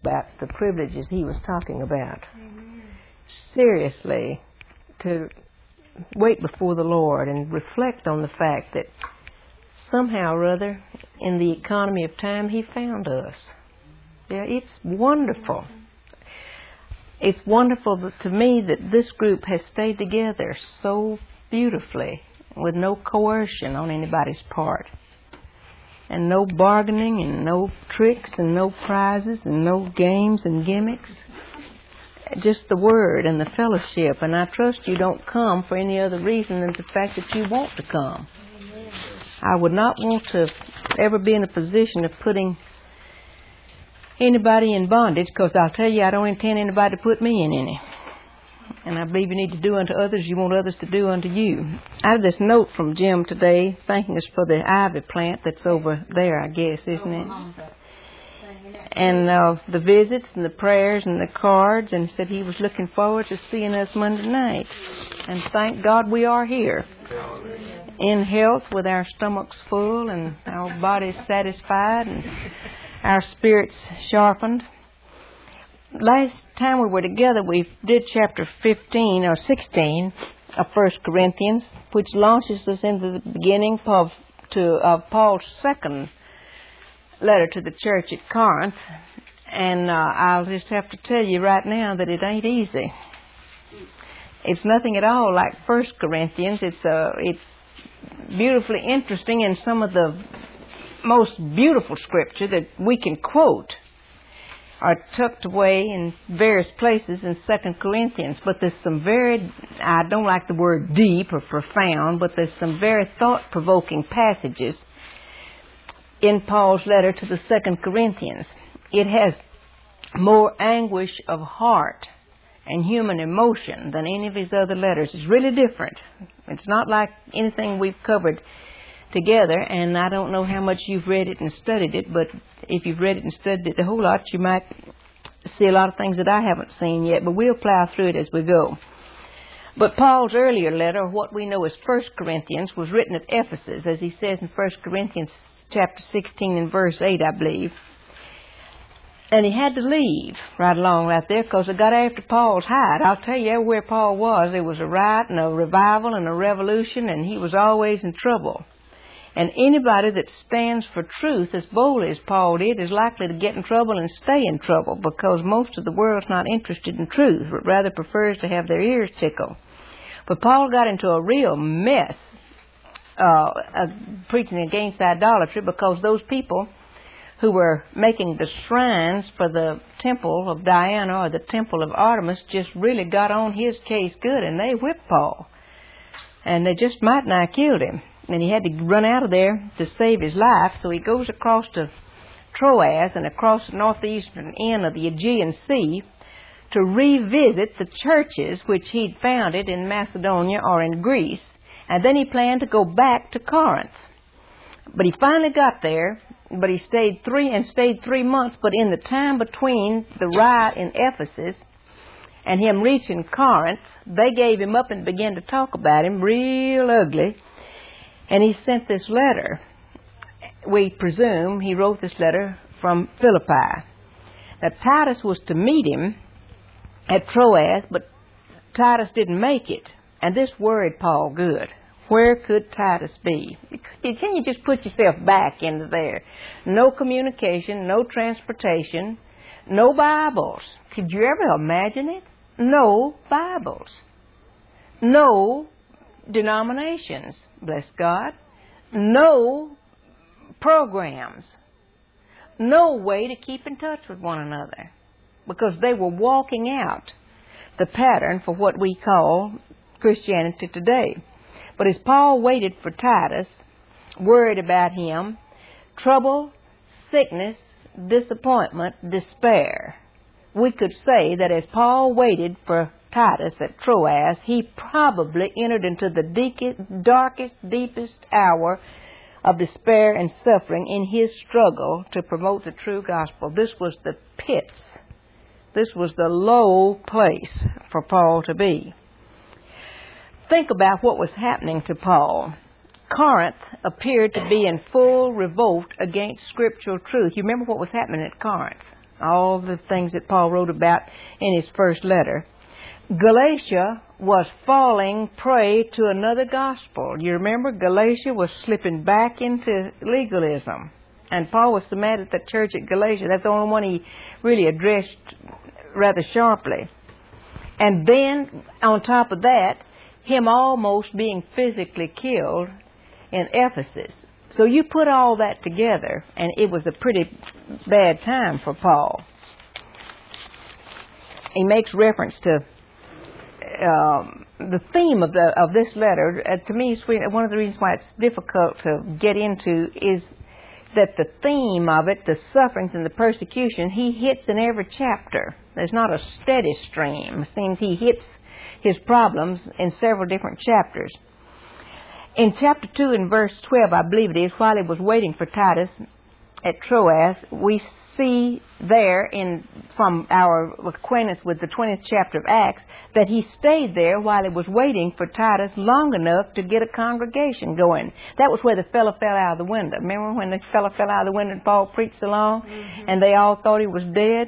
about the privileges he was talking about. Amen. Seriously, to wait before the Lord and reflect on the fact that somehow or other, in the economy of time, he found us. Yeah, it's wonderful. It's wonderful to me that this group has stayed together so beautifully with no coercion on anybody's part. And no bargaining and no tricks and no prizes and no games and gimmicks. Just the Word and the fellowship. And I trust you don't come for any other reason than the fact that you want to come. I would not want to ever be in a position of putting anybody in bondage, because I'll tell you, I don't intend anybody to put me in any. And I believe you need to do unto others you want others to do unto you. I have this note from Jim today, thanking us for the ivy plant that's over there, I guess, isn't it? And the visits and the prayers and the cards, and said he was looking forward to seeing us Monday night. And thank God we are here. In health, with our stomachs full and our bodies satisfied and our spirits sharpened. Last time we were together, we did chapter 15 or 16 of 1 Corinthians, which launches us into the beginning of Paul's second letter to the church at Corinth. And I'll just have to tell you right now that it ain't easy. It's nothing at all like 1 Corinthians. It's beautifully interesting, and some of the most beautiful scripture that we can quote are tucked away in various places in 2 Corinthians. But there's some very, I don't like the word deep or profound, but there's some very thought-provoking passages in Paul's letter to the 2 Corinthians. It has more anguish of heart and human emotion than any of his other letters. It's really different. It's not like anything we've covered together, and I don't know how much you've read it and studied it, but if you've read it and studied it a whole lot, you might see a lot of things that I haven't seen yet, but we'll plow through it as we go. But Paul's earlier letter, what we know as 1 Corinthians, was written at Ephesus, as he says in 1 Corinthians chapter 16 and verse 8, I believe. And he had to leave right along right there because they got after Paul's hide. I'll tell you, everywhere Paul was, there was a riot and a revival and a revolution, and he was always in trouble. And anybody that stands for truth as boldly as Paul did is likely to get in trouble and stay in trouble, because most of the world's not interested in truth, but rather prefers to have their ears tickled. But Paul got into a real mess preaching against idolatry, because those people who were making the shrines for the temple of Diana or the temple of Artemis just really got on his case good, and they whipped Paul. And they just might not have killed him. And he had to run out of there to save his life, so he goes across to Troas and across the northeastern end of the Aegean Sea to revisit the churches which he'd founded in Macedonia or in Greece, and then he planned to go back to Corinth. But he finally got there, but he stayed 3 months, but in the time between the riot in Ephesus and him reaching Corinth, they gave him up and began to talk about him real ugly. And he sent this letter. We presume he wrote this letter from Philippi. Now, Titus was to meet him at Troas, but Titus didn't make it. And this worried Paul good. Where could Titus be? Can you just put yourself back into there? No communication, no transportation, no Bibles. Could you ever imagine it? No Bibles. No denominations. Bless God. No programs. No way to keep in touch with one another, because they were walking out the pattern for what we call Christianity today. But as Paul waited for Titus, worried about him, trouble, sickness, disappointment, despair, we could say that as Paul waited for Titus at Troas, he probably entered into the darkest, deepest hour of despair and suffering in his struggle to promote the true gospel. This was the pits. This was the low place for Paul to be. Think about what was happening to Paul. Corinth appeared to be in full revolt against scriptural truth. You remember what was happening at Corinth? all the things that Paul wrote about in his first letter. Galatia was falling prey to another gospel. You remember, Galatia was slipping back into legalism. And Paul was so mad at the church at Galatia. That's the only one he really addressed rather sharply. And then, on top of that, him almost being physically killed in Ephesus. So you put all that together, and it was a pretty bad time for Paul. He makes reference to the theme of this letter. To me, one of the reasons why it's difficult to get into is that the theme of it, the sufferings and the persecution, he hits in every chapter. There's not a steady stream. It seems he hits his problems in several different chapters. In chapter 2 and verse 12, I believe it is, while he was waiting for Titus at Troas, we see there from our acquaintance with the 20th chapter of Acts that he stayed there while he was waiting for Titus long enough to get a congregation going. That was where the fellow fell out of the window. Remember when the fellow fell out of the window and Paul preached along and they all thought he was dead?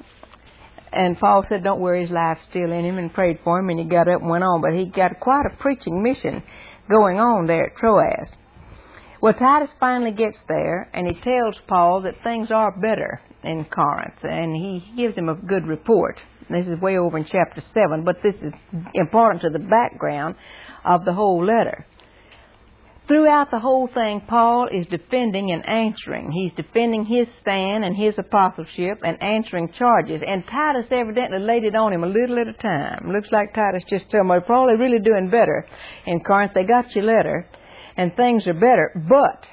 And Paul said, don't worry, his life's still in him, and prayed for him, and he got up and went on. But he got quite a preaching mission going on there at Troas. Well, Titus finally gets there, and he tells Paul that things are better in Corinth, and he gives him a good report. This is way over in chapter 7, but this is important to the background of the whole letter. Throughout the whole thing, Paul is defending and answering. He's defending his stand and his apostleship and answering charges. And Titus evidently laid it on him a little at a time. Looks like Titus just told him, well, Paul, they're really doing better in Corinth. They got your letter, and things are better. But,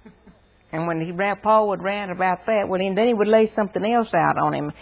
and when Paul would rant about that, then he would lay something else out on him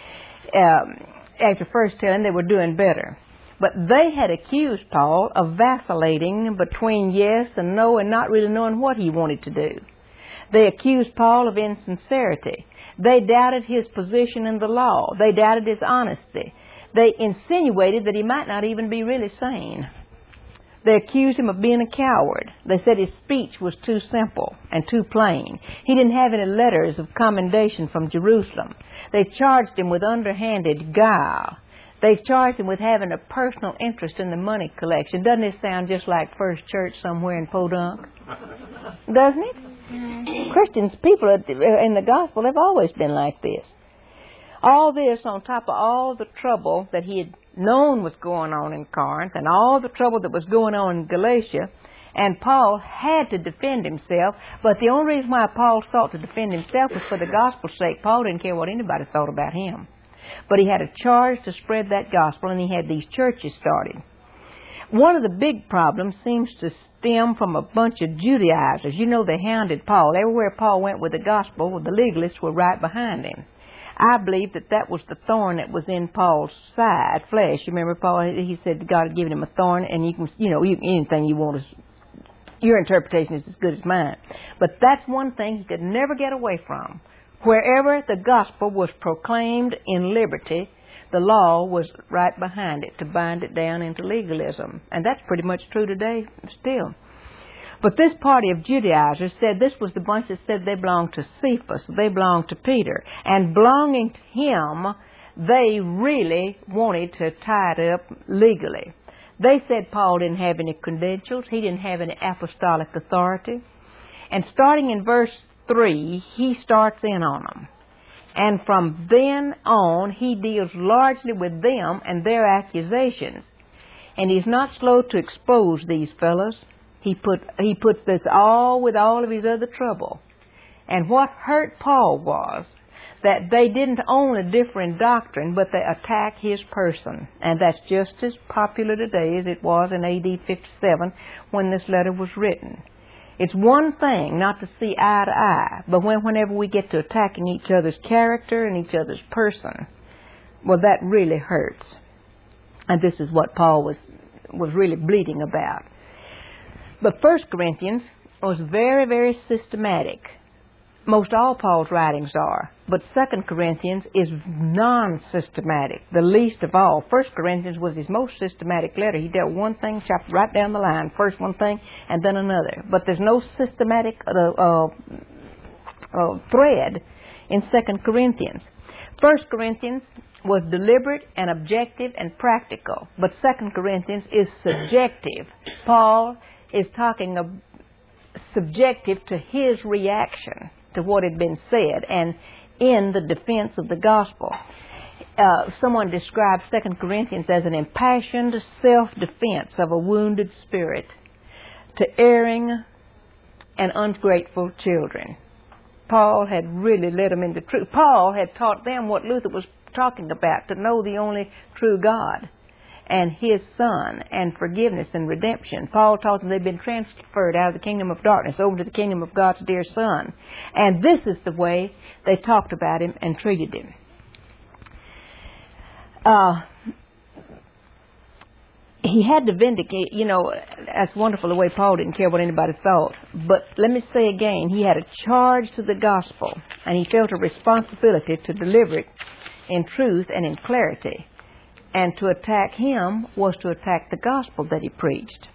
after first telling they were doing better. But they had accused Paul of vacillating between yes and no and not really knowing what he wanted to do. They accused Paul of insincerity. They doubted his position in the law. They doubted his honesty. They insinuated that he might not even be really sane. They accused him of being a coward. They said his speech was too simple and too plain. He didn't have any letters of commendation from Jerusalem. They charged him with underhanded guile. They charged him with having a personal interest in the money collection. Doesn't it sound just like First Church somewhere in Podunk? Doesn't it? Mm-hmm. Christians, people in the gospel, have always been like this. All this on top of all the trouble that he had known was going on in Corinth and all the trouble that was going on in Galatia, and Paul had to defend himself, but the only reason why Paul sought to defend himself was for the gospel's sake. Paul didn't care what anybody thought about him. But he had a charge to spread that gospel, and he had these churches started. One of the big problems seems to stem from a bunch of Judaizers. You know, they hounded Paul. Everywhere Paul went with the gospel, the legalists were right behind him. I believe that was the thorn that was in Paul's side, flesh. You remember Paul, he said God had given him a thorn, and anything you want is, your interpretation is as good as mine. But that's one thing he could never get away from. Wherever the gospel was proclaimed in liberty, the law was right behind it to bind it down into legalism. And that's pretty much true today still. But this party of Judaizers said this was the bunch that said they belonged to Cephas, they belonged to Peter. And belonging to him, they really wanted to tie it up legally. They said Paul didn't have any credentials, he didn't have any apostolic authority. And starting in verse 3, he starts in on them. And from then on, he deals largely with them and their accusations. And he's not slow to expose these fellows. He puts this all with all of his other trouble. And what hurt Paul was that they didn't only differ in doctrine, but they attack his person. And that's just as popular today as it was in AD 57 when this letter was written. It's one thing not to see eye to eye, but whenever we get to attacking each other's character and each other's person, well, that really hurts. And this is what Paul was really bleeding about. But 1 Corinthians was very, very systematic. Most all Paul's writings are. But 2 Corinthians is non-systematic, the least of all. 1 Corinthians was his most systematic letter. He dealt one thing, chopped right down the line. First one thing, and then another. But there's no systematic thread in 2 Corinthians. 1 Corinthians was deliberate and objective and practical, but 2 Corinthians is subjective. Paul is talking of subjective to his reaction to what had been said and in the defense of the gospel. Someone described 2 Corinthians as an impassioned self-defense of a wounded spirit to erring and ungrateful children. Paul had really led them into truth. Paul had taught them what Luther was talking about, to know the only true God and His Son and forgiveness and redemption. Paul taught them they'd been transferred out of the kingdom of darkness over to the kingdom of God's dear Son. And this is the way they talked about Him and treated Him. He had to vindicate, that's wonderful the way Paul didn't care what anybody thought. But let me say again, he had a charge to the gospel, and he felt a responsibility to deliver it in truth and in clarity. And to attack him was to attack the gospel that he preached.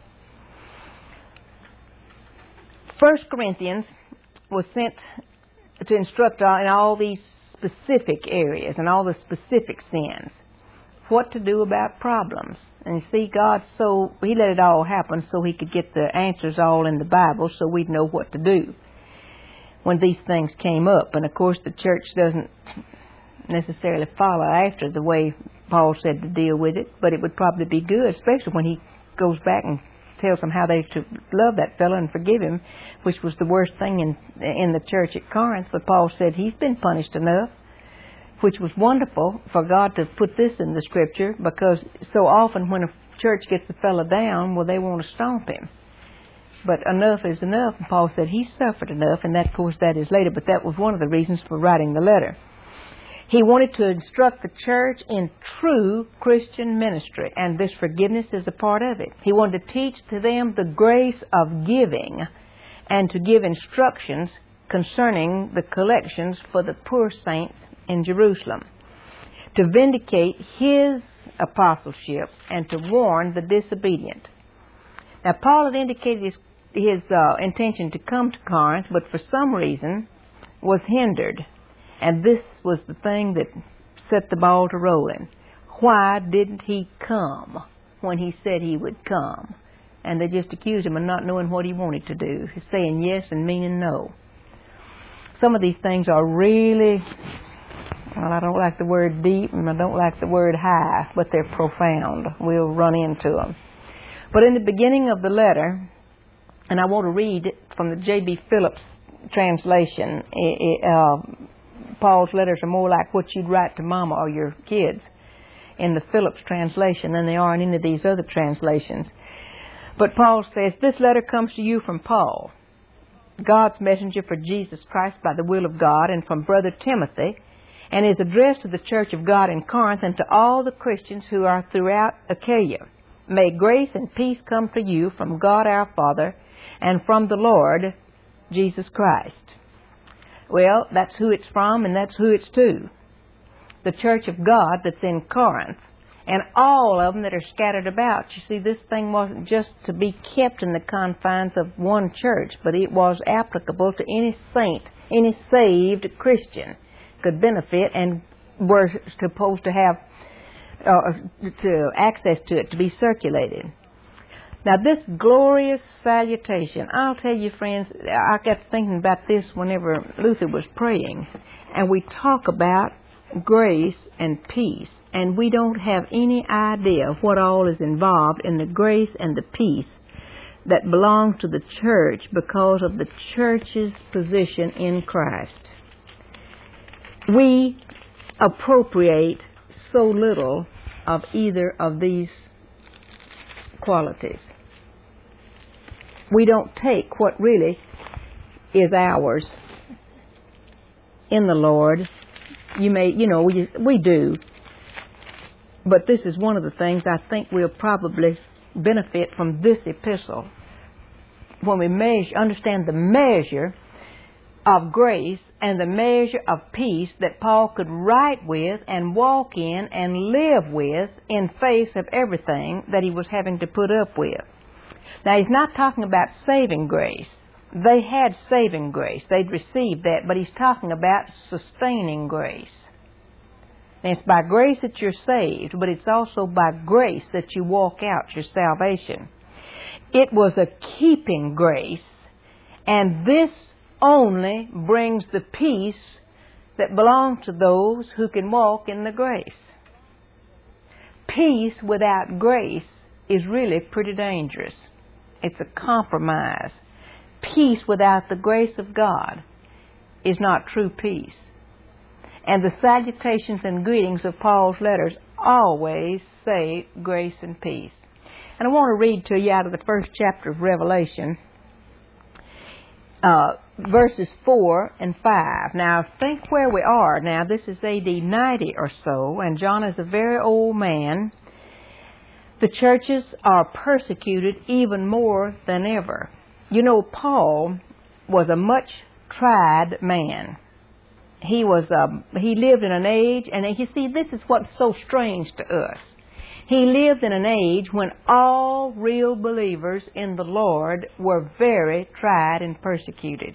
1 Corinthians was sent to instruct in all these specific areas and all the specific sins. What to do about problems. And you see, God, He let it all happen so He could get the answers all in the Bible so we'd know what to do when these things came up. And of course the church doesn't necessarily follow after the way Paul said to deal with it, but it would probably be good, especially when he goes back and tells them how they should love that fellow and forgive him, which was the worst thing in the church at Corinth. But Paul said he's been punished enough, which was wonderful for God to put this in the Scripture, because so often when a church gets a fellow down, well, they want to stomp him. But enough is enough. And Paul said he suffered enough, and that, of course, that is later, but that was one of the reasons for writing the letter. He wanted to instruct the church in true Christian ministry, and this forgiveness is a part of it. He wanted to teach to them the grace of giving and to give instructions concerning the collections for the poor saints in Jerusalem, to vindicate his apostleship and to warn the disobedient. Now, Paul had indicated his intention to come to Corinth, but for some reason was hindered. And this was the thing that set the ball to rolling. Why didn't he come when he said he would come? And they just accused him of not knowing what he wanted to do, saying yes and meaning no. Some of these things are really, well, I don't like the word deep and I don't like the word high, but they're profound. We'll run into them. But in the beginning of the letter, and I want to read from the J.B. Phillips translation, Paul's letters are more like what you'd write to Mama or your kids in the Phillips translation than they are in any of these other translations. But Paul says, "This letter comes to you from Paul, God's messenger for Jesus Christ by the will of God, and from Brother Timothy, and is addressed to the church of God in Corinth and to all the Christians who are throughout Achaia. May grace and peace come to you from God our Father and from the Lord Jesus Christ." Well, that's who it's from and that's who it's to. The church of God that's in Corinth. And all of them that are scattered about. You see, this thing wasn't just to be kept in the confines of one church, but it was applicable to any saint, any saved Christian could benefit and were supposed to have access to it, to be circulated. Now, this glorious salutation, I'll tell you, friends, I got thinking about this whenever Luther was praying, and we talk about grace and peace, and we don't have any idea what all is involved in the grace and the peace that belong to the church because of the church's position in Christ. We appropriate so little of either of these qualities. We don't take what really is ours in the Lord. We do. But this is one of the things I think we'll probably benefit from this epistle. When we understand the measure of grace and the measure of peace that Paul could write with and walk in and live with in face of everything that he was having to put up with. Now, he's not talking about saving grace. They had saving grace. They'd received that, but he's talking about sustaining grace. And it's by grace that you're saved, but it's also by grace that you walk out your salvation. It was a keeping grace, and this only brings the peace that belongs to those who can walk in the grace. Peace without grace is really pretty dangerous. It's a compromise. Peace without the grace of God is not true peace. And the salutations and greetings of Paul's letters always say grace and peace. And I want to read to you out of the first chapter of Revelation, verses 4 and 5. Now, think where we are now. This is AD 90 or so, and John is a very old man. The churches are persecuted even more than ever. You know, Paul was a much tried man. He lived in an age, and you see, this is what's so strange to us. He lived in an age when all real believers in the Lord were very tried and persecuted.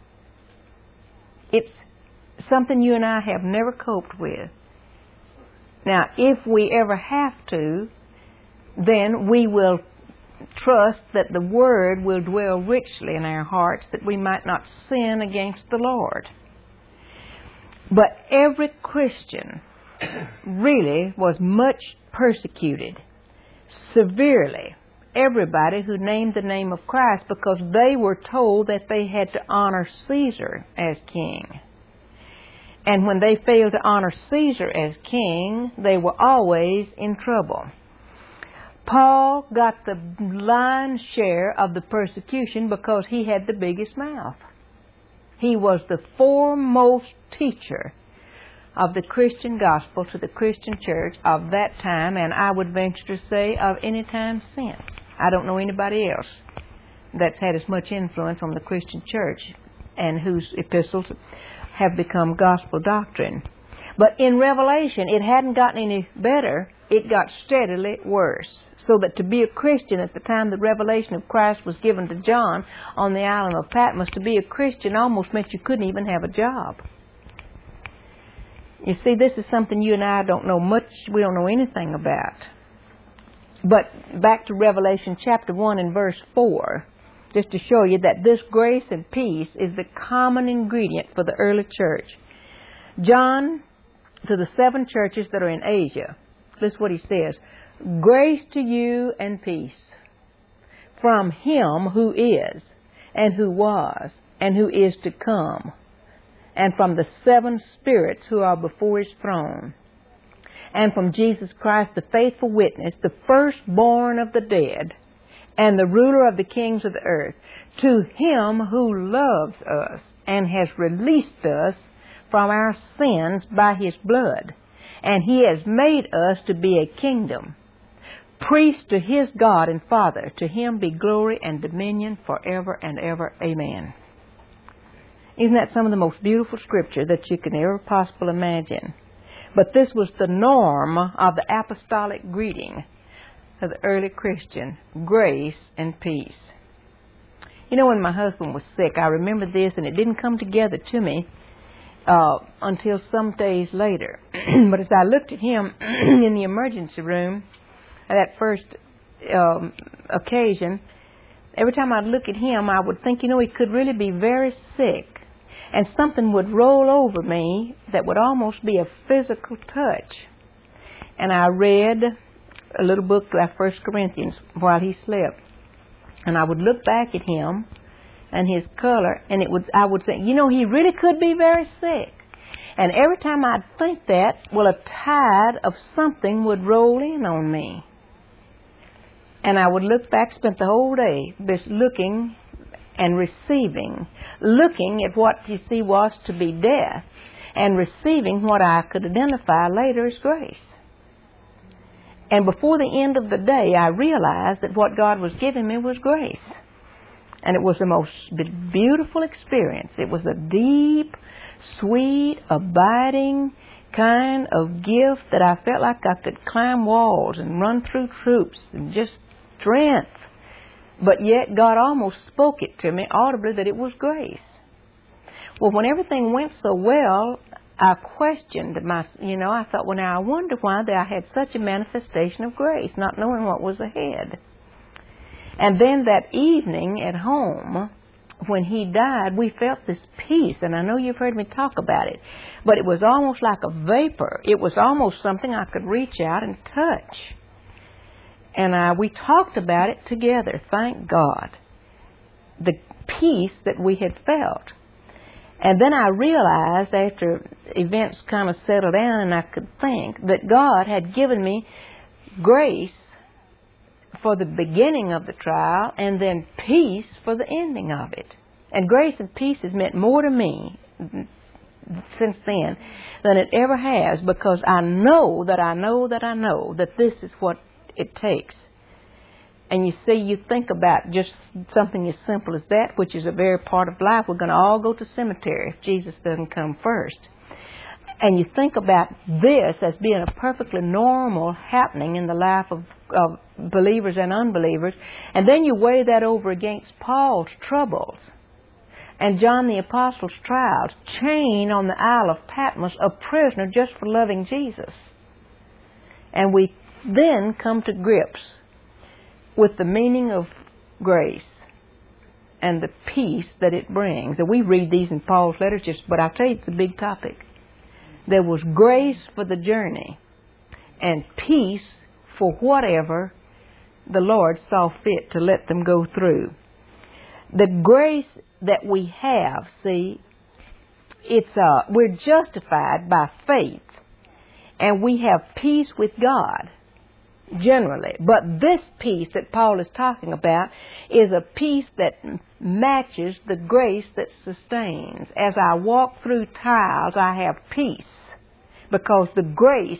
It's something you and I have never coped with. Now, if we ever have to, then we will trust that the Word will dwell richly in our hearts, that we might not sin against the Lord. But every Christian really was much persecuted, severely. Everybody who named the name of Christ, because they were told that they had to honor Caesar as king. And when they failed to honor Caesar as king, they were always in trouble. Paul got the lion's share of the persecution because he had the biggest mouth. He was the foremost teacher of the Christian gospel to the Christian church of that time, and I would venture to say of any time since. I don't know anybody else that's had as much influence on the Christian church and whose epistles have become gospel doctrine. But in Revelation, it hadn't gotten any better. It got steadily worse. So that to be a Christian at the time the revelation of Christ was given to John on the island of Patmos, to be a Christian almost meant you couldn't even have a job. You see, this is something you and I don't know much, we don't know anything about. But back to Revelation chapter 1 and verse 4, just to show you that this grace and peace is the common ingredient for the early church. John, to the 7 churches that are in Asia, this is what he says: grace to you and peace from Him who is, and who was, and who is to come, and from the 7 spirits who are before His throne, and from Jesus Christ, the faithful witness, the firstborn of the dead, and the ruler of the kings of the earth, to Him who loves us and has released us from our sins by His blood. And He has made us to be a kingdom, priest to His God and Father. To Him be glory and dominion forever and ever. Amen. Isn't that some of the most beautiful scripture that you can ever possibly imagine? But this was the norm of the apostolic greeting of the early Christian: grace and peace. You know, when my husband was sick, I remember this, and it didn't come together to me until some days later. But as I looked at him in the emergency room at that first occasion, every time I'd look at him, I would think, you know, he could really be very sick. And something would roll over me that would almost be a physical touch. And I read a little book like 1 Corinthians while he slept. And I would look back at him and his color, and I would think, you know, he really could be very sick. And every time I'd think that, well, a tide of something would roll in on me. And I would look back, spent the whole day just looking and receiving, looking at what you see was to be death, and receiving what I could identify later as grace. And before the end of the day, I realized that what God was giving me was grace. And it was the most beautiful experience. It was a deep, sweet, abiding kind of gift that I felt like I could climb walls and run through troops and just strength. But yet God almost spoke it to me audibly that it was grace. Well, when everything went so well, I questioned I thought, well, now I wonder why I had such a manifestation of grace, not knowing what was ahead. And then that evening at home, when he died, we felt this peace, and I know you've heard me talk about it, but it was almost like a vapor. It was almost something I could reach out and touch. And we talked about it together, thank God, the peace that we had felt. And then I realized, after events kind of settled down and I could think, that God had given me grace for the beginning of the trial and then peace for the ending of it. And grace and peace has meant more to me since then than it ever has, because I know that this is what it takes. And you see, you think about just something as simple as that, which is a very part of life. We're going to all go to cemetery if Jesus doesn't come first. And you think about this as being a perfectly normal happening in the life of believers and unbelievers. And then you weigh that over against Paul's troubles and John the Apostle's trials, chained on the Isle of Patmos, a prisoner just for loving Jesus. And we then come to grips with the meaning of grace and the peace that it brings. And we read these in Paul's letters, but I tell you, it's a big topic. There was grace for the journey and peace for whatever the Lord saw fit to let them go through. The grace that we have, see, we're justified by faith, and we have peace with God. Generally. But this peace that Paul is talking about is a peace that matches the grace that sustains. As I walk through trials, I have peace because the grace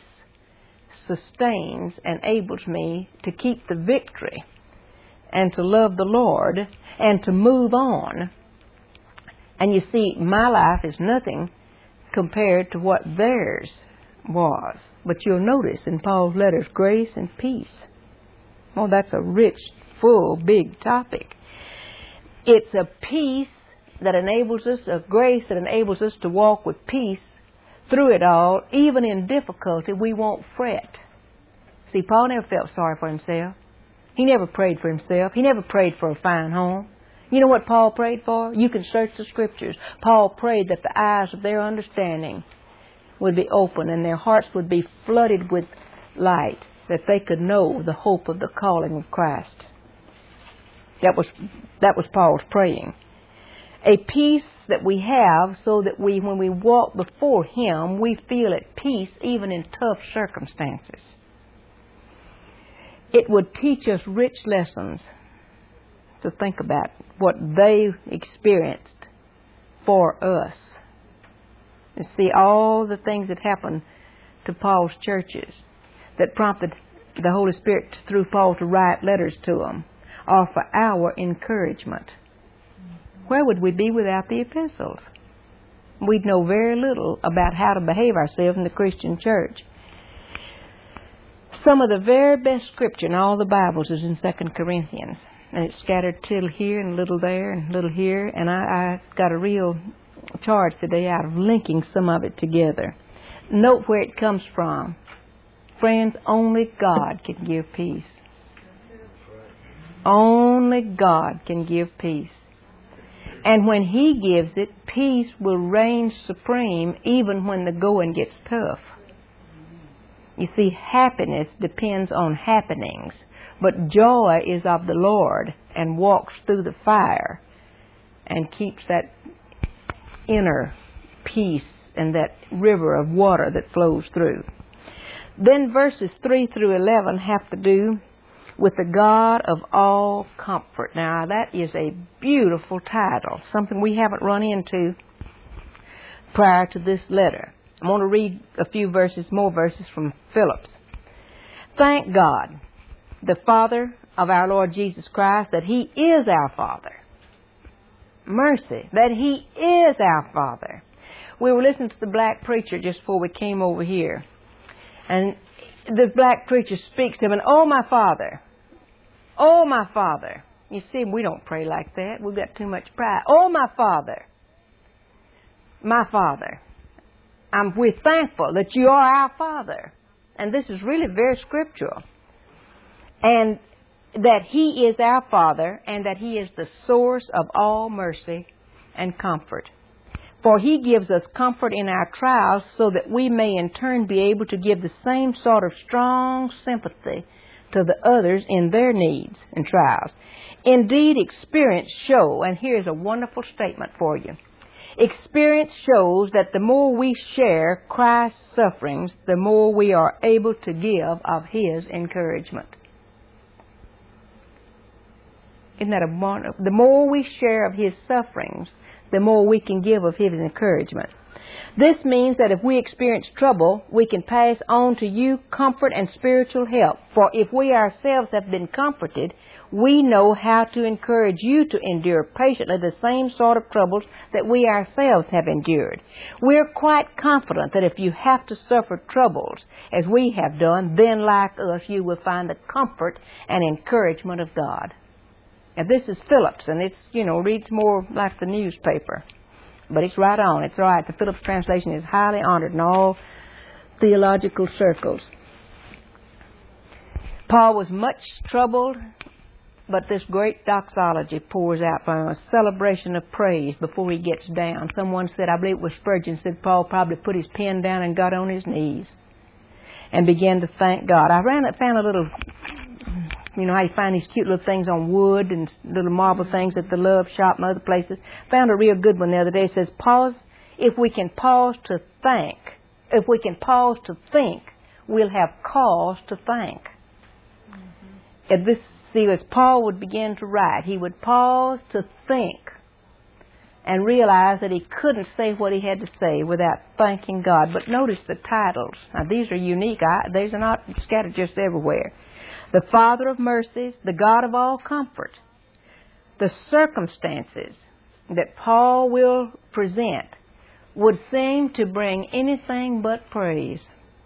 sustains and enables me to keep the victory and to love the Lord and to move on. And you see, my life is nothing compared to what theirs was. But you'll notice in Paul's letters, grace and peace. Oh, that's a rich, full, big topic. It's a peace that enables us, a grace that enables us to walk with peace through it all. Even in difficulty, we won't fret. See, Paul never felt sorry for himself. He never prayed for himself. He never prayed for a fine home. You know what Paul prayed for? You can search the Scriptures. Paul prayed that the eyes of their understanding would be open and their hearts would be flooded with light, that they could know the hope of the calling of Christ. That was Paul's praying. A peace that we have so that when we walk before Him, we feel at peace even in tough circumstances. It would teach us rich lessons to think about what they experienced for us. And see, all the things that happened to Paul's churches that prompted the Holy Spirit through Paul to write letters to them are for our encouragement. Where would we be without the epistles? We'd know very little about how to behave ourselves in the Christian church. Some of the very best scripture in all the Bibles is in 2 Corinthians. And it's scattered till here and a little there and a little here. And I got a real charge today out of linking some of it together. Note where it comes from. Friends, only God can give peace. Only God can give peace. And when He gives it, peace will reign supreme even when the going gets tough. You see, happiness depends on happenings, but joy is of the Lord and walks through the fire and keeps that inner peace and that river of water that flows through. Then verses 3 through 11 have to do with the God of all comfort. Now, that is a beautiful title, something we haven't run into prior to this letter. I'm going to read a few more verses from Phillips. Thank God, the Father of our Lord Jesus Christ, that He is our Father. Mercy, that He is our Father. We were listening to the black preacher just before we came over here. And the black preacher speaks to him, and, oh, my Father. Oh, my Father. You see, we don't pray like that. We've got too much pride. Oh, my Father. My Father. we're thankful that you are our Father. And this is really very scriptural. And that He is our Father and that He is the source of all mercy and comfort. For He gives us comfort in our trials so that we may in turn be able to give the same sort of strong sympathy to the others in their needs and trials. Indeed, experience shows, and here's a wonderful statement for you. Experience shows that the more we share Christ's sufferings, the more we are able to give of His encouragement. Isn't that a wonderful? The more we share of His sufferings, the more we can give of His encouragement. This means that if we experience trouble, we can pass on to you comfort and spiritual help. For if we ourselves have been comforted, we know how to encourage you to endure patiently the same sort of troubles that we ourselves have endured. We're quite confident that if you have to suffer troubles, as we have done, then like us, you will find the comfort and encouragement of God. And this is Phillips, and it's, reads more like the newspaper. But it's right on. It's all right. The Phillips translation is highly honored in all theological circles. Paul was much troubled, but this great doxology pours out from him, a celebration of praise before he gets down. Someone said, I believe it was Spurgeon, said Paul probably put his pen down and got on his knees and began to thank God. I found a little... how you find these cute little things on wood and little marble things at the Love Shop and other places. Found a real good one the other day. It says, pause, if we can pause to think, we'll have cause to thank. As Paul would begin to write, he would pause to think and realize that he couldn't say what he had to say without thanking God. But notice the titles. Now, these are unique. These are not scattered just everywhere. The Father of mercies, the God of all comfort. The circumstances that Paul will present would seem to bring anything but praise.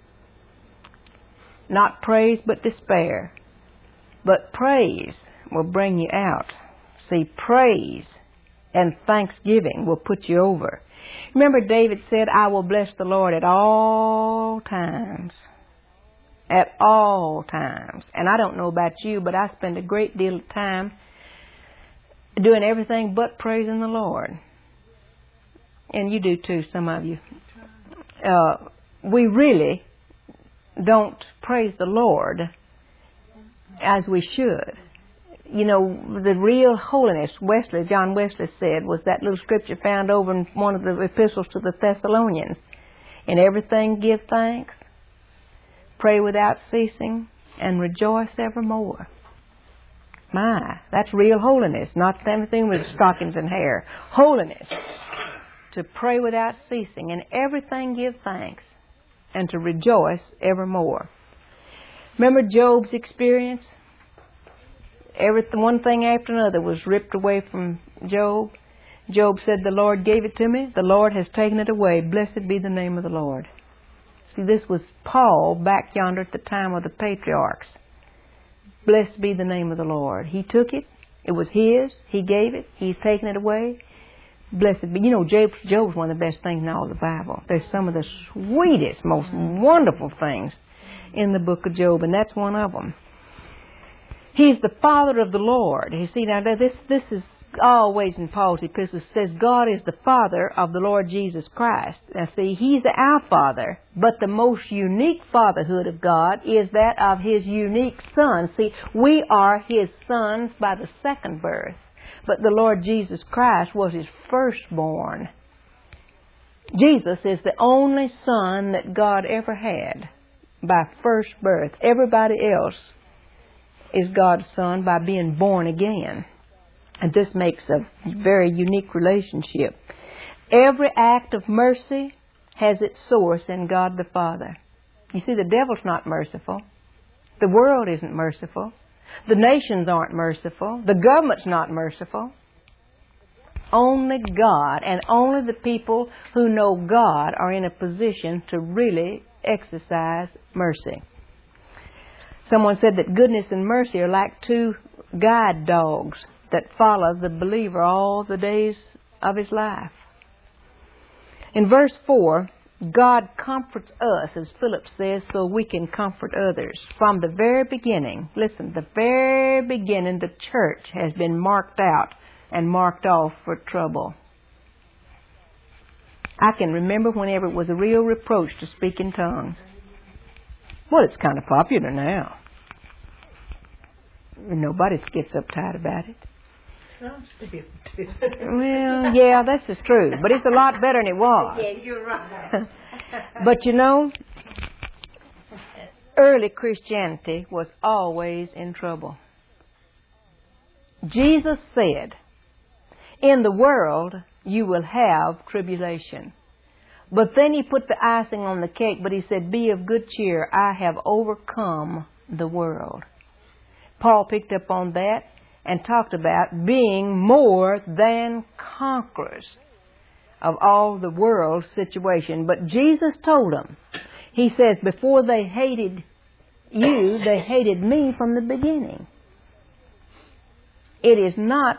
Not praise, but despair. But praise will bring you out. See, praise and thanksgiving will put you over. Remember David said, I will bless the Lord at all times. At all times. And I don't know about you, but I spend a great deal of time doing everything but praising the Lord. And you do too, some of you. We really don't praise the Lord as we should. The real holiness, John Wesley said, was that little scripture found over in one of the epistles to the Thessalonians. In everything give thanks, pray without ceasing, and rejoice evermore. My, that's real holiness, not everything with stockings and hair. Holiness, to pray without ceasing, and everything give thanks, and to rejoice evermore. Remember Job's experience? One thing after another was ripped away from Job. Job said, the Lord gave it to me, the Lord has taken it away. Blessed be the name of the Lord. See, this was Paul back yonder at the time of the patriarchs. Blessed be the name of the Lord. He took it. It was His. He gave it. He's taken it away. Blessed be. Job's one of the best things in all of the Bible. There's some of the sweetest, most wonderful things in the book of Job, and that's one of them. He's the Father of the Lord. You see, now this is always in Paul's epistles. It says God is the Father of the Lord Jesus Christ. Now see, He's our Father, but the most unique fatherhood of God is that of His unique Son. See, we are His sons by the second birth, but the Lord Jesus Christ was His firstborn. Jesus is the only Son that God ever had by first birth. Everybody else is God's Son by being born again. And this makes a very unique relationship. Every act of mercy has its source in God the Father. You see, the devil's not merciful. The world isn't merciful. The nations aren't merciful. The government's not merciful. Only God, and only the people who know God are in a position to really exercise mercy. Someone said that goodness and mercy are like two guide dogs that follow the believer all the days of his life. In verse 4, God comforts us, as Philip says, so we can comfort others. From the very beginning, listen, the very beginning, the church has been marked out and marked off for trouble. I can remember whenever it was a real reproach to speak in tongues. Well, it's kind of popular now. Nobody gets uptight about it. Some people do. Well, yeah, that's just true. But it's a lot better than it was. Yeah, you're right. But you know, early Christianity was always in trouble. Jesus said, in the world you will have tribulation. But then he put the icing on the cake, but he said, be of good cheer, I have overcome the world. Paul picked up on that and talked about being more than conquerors of all the world's situation. But Jesus told them, he says, before they hated you, they hated me from the beginning. It is not,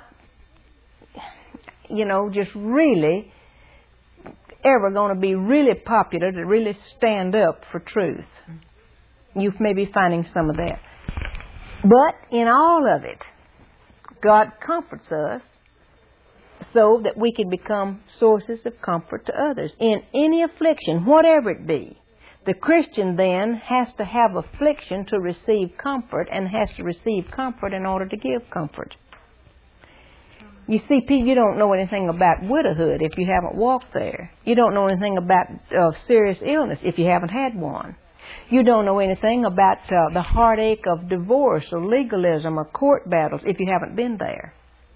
just really ever going to be really popular to really stand up for truth. You may be finding some of that. But in all of it, God comforts us so that we can become sources of comfort to others in any affliction, whatever it be. The Christian then has to have affliction to receive comfort, and has to receive comfort in order to give comfort. You see, you don't know anything about widowhood if you haven't walked there. You don't know anything about serious illness if you haven't had one. You don't know anything about the heartache of divorce or legalism or court battles if you haven't been there.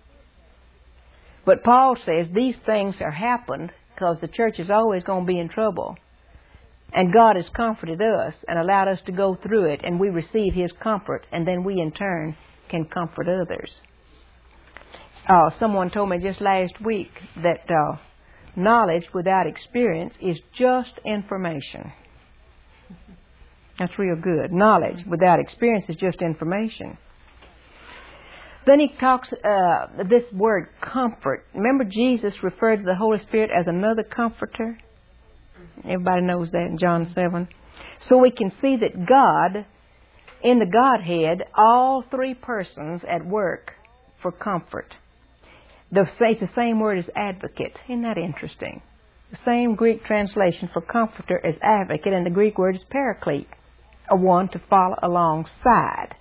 But Paul says these things are happened because the church is always going to be in trouble. And God has comforted us and allowed us to go through it, and we receive His comfort, and then we in turn can comfort others. Someone told me just last week that knowledge without experience is just information. That's real good. Knowledge without experience is just information. Then he talks this word comfort. Remember, Jesus referred to the Holy Spirit as another comforter? Everybody knows that in John 7. So we can see that God, in the Godhead, all three persons at work for comfort. It's the same word as advocate. Isn't that interesting? The same Greek translation for comforter as advocate, and the Greek word is paraclete, a one to follow alongside.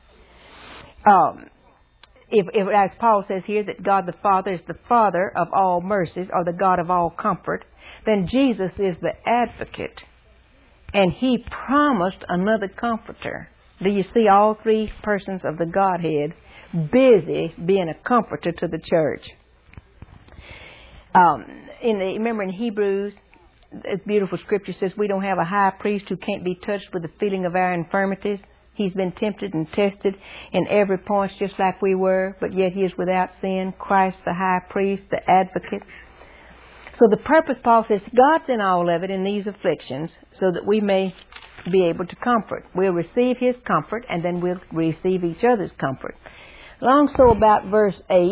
If, as Paul says here, that God the Father is the Father of all mercies, or the God of all comfort, then Jesus is the advocate, and He promised another comforter. Do you see all three persons of the Godhead busy being a comforter to the church? Remember in Hebrews, this beautiful scripture says we don't have a high priest who can't be touched with the feeling of our infirmities. He's been tempted and tested in every point just like we were, but yet He is without sin. Christ the high priest, the advocate. So the purpose, Paul says, God's in all of it in these afflictions so that we may be able to comfort. We'll receive His comfort, and then we'll receive each other's comfort. Along so about verse 8,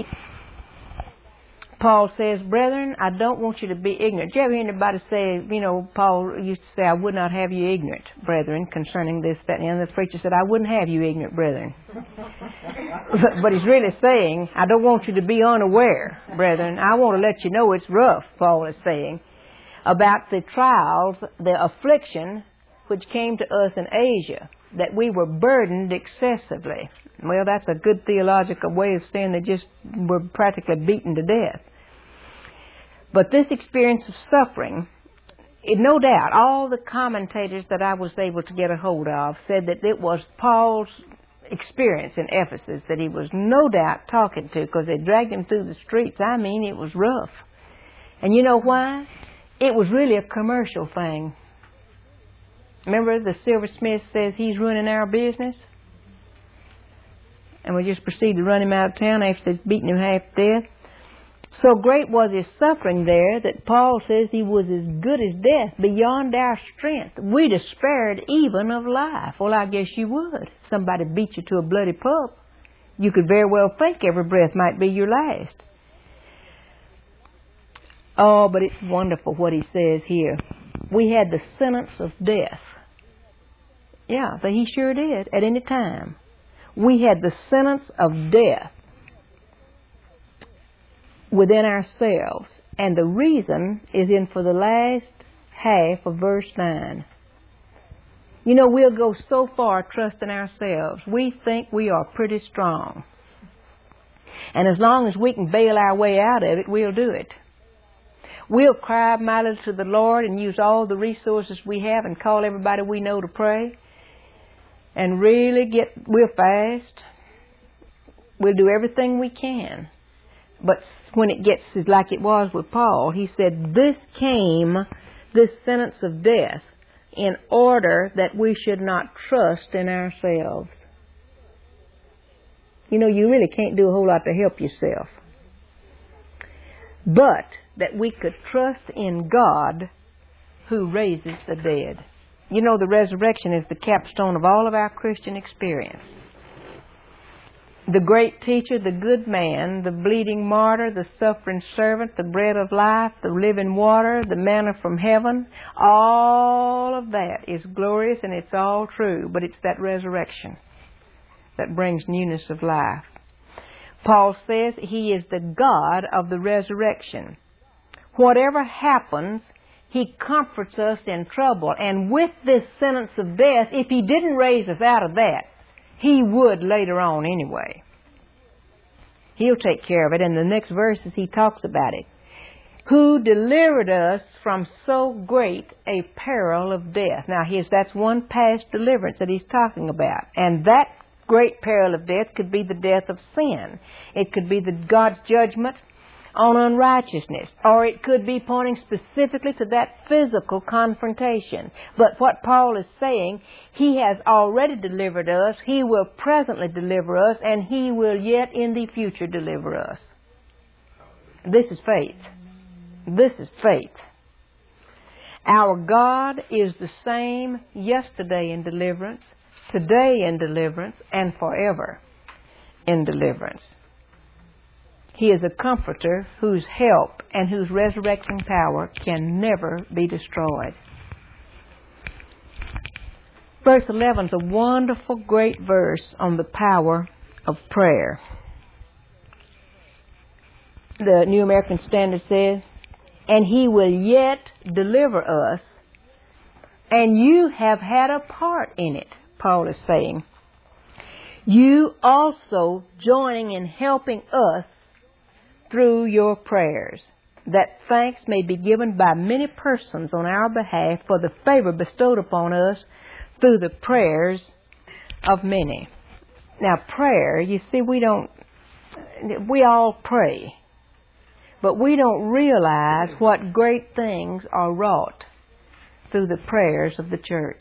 Paul says, brethren, I don't want you to be ignorant. Did you ever hear anybody say, Paul used to say, I would not have you ignorant, brethren, concerning this, that, and the other. The preacher said, I wouldn't have you ignorant, brethren. But he's really saying, I don't want you to be unaware, brethren. I want to let you know it's rough, Paul is saying, about the trials, the affliction which came to us in Asia, that we were burdened excessively. Well, that's a good theological way of saying they just were practically beaten to death. But this experience of suffering, no doubt, all the commentators that I was able to get a hold of said that it was Paul's experience in Ephesus that he was no doubt talking to, because they dragged him through the streets. I mean, it was rough. And you know why? It was really a commercial thing. Remember, the silversmith says he's running our business? And we just proceed to run him out of town after they've beaten him half to death. So great was his suffering there that Paul says he was as good as death, beyond our strength. We despaired even of life. Well, I guess you would. If somebody beat you to a bloody pulp, you could very well think every breath might be your last. Oh, but it's wonderful what he says here. we had the sentence of death. Yeah, but He sure did at any time. We had the sentence of death within ourselves. And the reason is in for the last half of verse 9. You know, we'll go so far trusting ourselves. We think we are pretty strong. And as long as we can bail our way out of it, we'll do it. We'll cry mightily to the Lord and use all the resources we have and call everybody we know to pray. And really we'll fast. We'll do everything we can. But when it gets like it was with Paul, he said, this sentence of death, in order that we should not trust in ourselves. You know, you really can't do a whole lot to help yourself. But that we could trust in God who raises the dead. You know, the resurrection is the capstone of all of our Christian experience. The great teacher, the good man, the bleeding martyr, the suffering servant, the bread of life, the living water, the manna from heaven, all of that is glorious and it's all true, but it's that resurrection that brings newness of life. Paul says He is the God of the resurrection. Whatever happens, He comforts us in trouble. And with this sentence of death, if He didn't raise us out of that, He would later on anyway. He'll take care of it. In the next verses, He talks about it. Who delivered us from so great a peril of death. Now, that's one past deliverance that He's talking about. And that great peril of death could be the death of sin. It could be God's judgment on unrighteousness, or it could be pointing specifically to that physical confrontation. But what Paul is saying, He has already delivered us, He will presently deliver us, and He will yet in the future deliver us. This is faith. This is faith. Our God is the same yesterday in deliverance, today in deliverance, and forever in deliverance. He is a comforter whose help and whose resurrecting power can never be destroyed. Verse 11 is a wonderful, great verse on the power of prayer. The New American Standard says, and He will yet deliver us, and you have had a part in it, Paul is saying. You also joining in helping us through your prayers, that thanks may be given by many persons on our behalf for the favor bestowed upon us through the prayers of many. Now, prayer, you see, we all pray, but we don't realize what great things are wrought through the prayers of the church.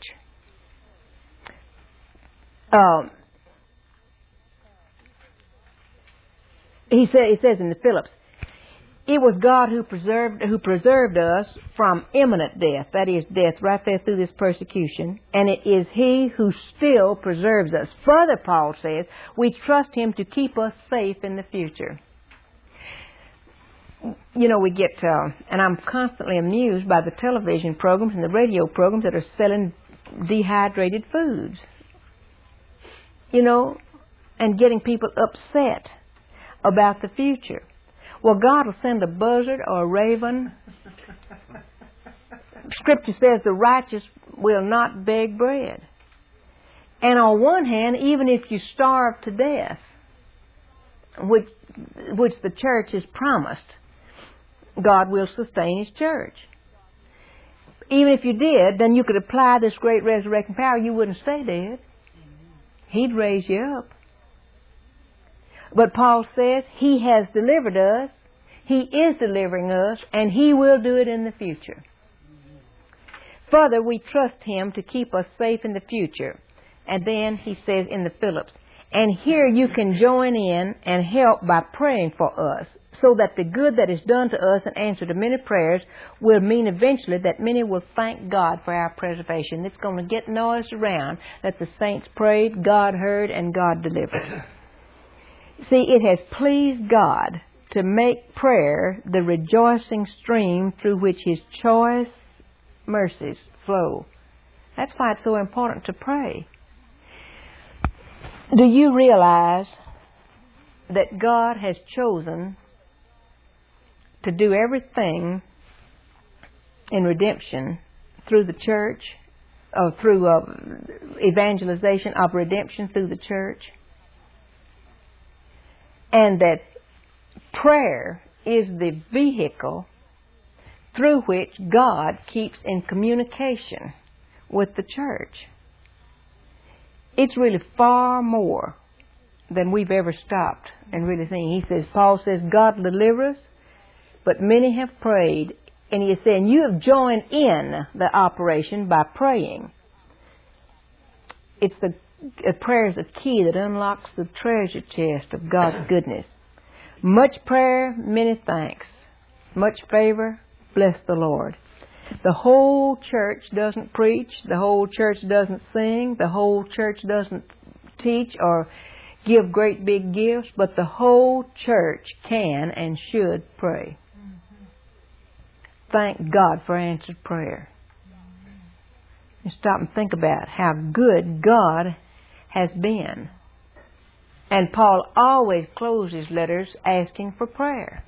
It says in the Phillips, it was God who preserved us from imminent death, that is, death right there through this persecution, and it is He who still preserves us. Further, Paul says, we trust Him to keep us safe in the future. You know, we get, and I'm constantly amused by the television programs and the radio programs that are selling dehydrated foods, you know, and getting people upset about the future. Well, God will send a buzzard or a raven. Scripture says the righteous will not beg bread. And on one hand, even if you starve to death, which the church has promised, God will sustain His church. Even if you did, then you could apply this great resurrecting power. You wouldn't stay dead. He'd raise you up. But Paul says He has delivered us, He is delivering us, and He will do it in the future. Further, we trust Him to keep us safe in the future. And then he says in the Phillips, and here you can join in and help by praying for us, so that the good that is done to us in answer to many prayers will mean eventually that many will thank God for our preservation. It's going to get noised around that the saints prayed, God heard, and God delivered. See, it has pleased God to make prayer the rejoicing stream through which His choice mercies flow. That's why it's so important to pray. Do you realize that God has chosen to do everything in redemption through the church, or through evangelization of redemption through the church? And that prayer is the vehicle through which God keeps in communication with the church. It's really far more than we've ever stopped and really think. Paul says, God deliver us, but many have prayed. And he is saying, you have joined in the operation by praying. Prayer is a key that unlocks the treasure chest of God's goodness. Much prayer, many thanks. Much favor, bless the Lord. The whole church doesn't preach. The whole church doesn't sing. The whole church doesn't teach or give great big gifts. But the whole church can and should pray. Thank God for answered prayer. And stop and think about how good God has been. And Paul always closed his letters asking for prayer.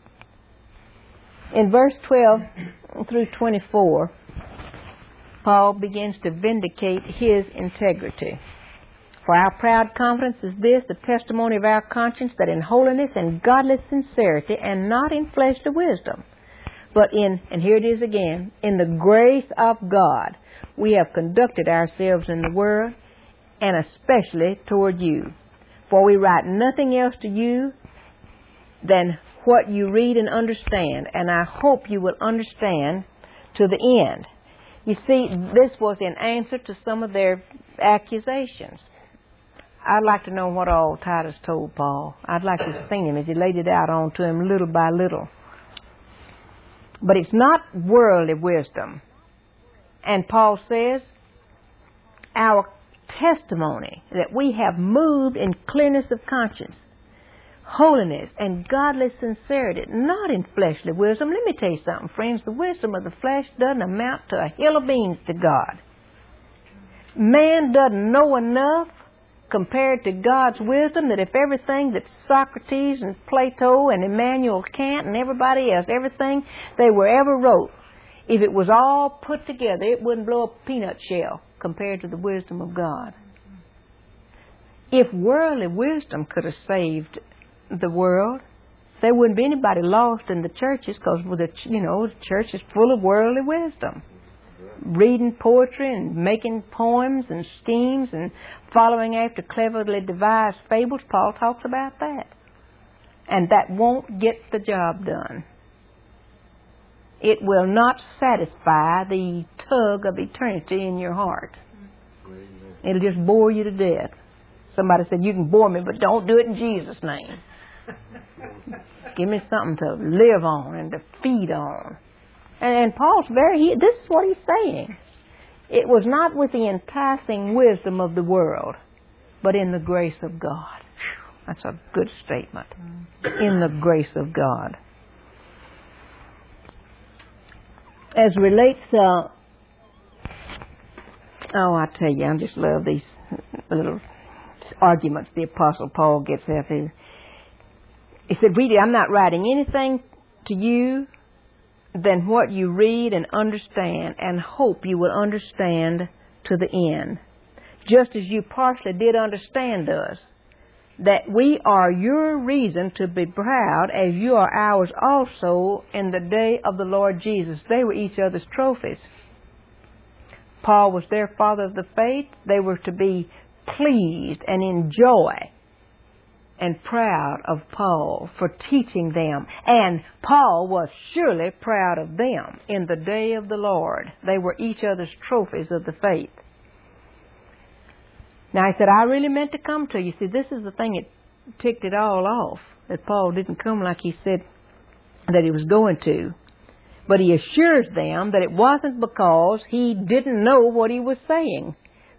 In verse 12 through 24, Paul begins to vindicate his integrity. For our proud confidence is this, the testimony of our conscience, that in holiness and godly sincerity, and not in fleshly wisdom, but in, and here it is again, in the grace of God, we have conducted ourselves in the world, and especially toward you. For we write nothing else to you than what you read and understand, and I hope you will understand to the end. You see, this was in answer to some of their accusations. I'd like to know what all Titus told Paul. I'd like to have seen him as he laid it out on to him little by little. But it's not worldly wisdom. And Paul says, our testimony that we have moved in clearness of conscience, holiness, and godly sincerity, not in fleshly wisdom. Let me tell you something, friends. The wisdom of the flesh doesn't amount to a hill of beans to God. Man doesn't know enough compared to God's wisdom that if everything that Socrates and Plato and Immanuel Kant and everybody else, everything they were ever wrote, if it was all put together, it wouldn't blow a peanut shell compared to the wisdom of God. If worldly wisdom could have saved the world, there wouldn't be anybody lost in the churches, because the church is full of worldly wisdom. Reading poetry and making poems and schemes and following after cleverly devised fables. Paul talks about that. And that won't get the job done. It will not satisfy the tug of eternity in your heart. It'll just bore you to death. Somebody said, you can bore me, but don't do it in Jesus' name. Give me something to live on and to feed on. And Paul's this is what he's saying. It was not with the enticing wisdom of the world, but in the grace of God. Whew, that's a good statement. In the grace of God. As relates, I tell you, I just love these little arguments the Apostle Paul gets out there. He said, read it, I'm not writing anything to you than what you read and understand, and hope you will understand to the end. Just as you partially did understand us, that we are your reason to be proud, as you are ours also in the day of the Lord Jesus. They were each other's trophies. Paul was their father of the faith. They were to be pleased and enjoy and proud of Paul for teaching them. And Paul was surely proud of them in the day of the Lord. They were each other's trophies of the faith. Now he said, I really meant to come to you. See, this is the thing that ticked it all off, that Paul didn't come like he said that he was going to. But he assures them that it wasn't because he didn't know what he was saying.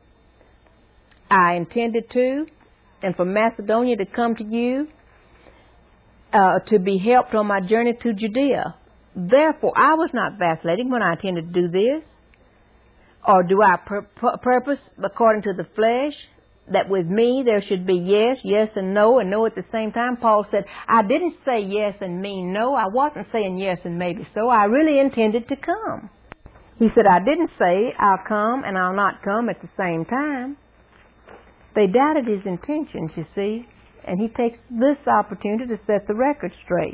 I intended to, and from Macedonia to come to you, to be helped on my journey to Judea. Therefore, I was not vacillating when I intended to do this. Or do I purpose, according to the flesh, that with me there should be yes, yes and no at the same time? Paul said, I didn't say yes and mean no. I wasn't saying yes and maybe so. I really intended to come. He said, I didn't say I'll come and I'll not come at the same time. They doubted his intentions, you see, and he takes this opportunity to set the record straight.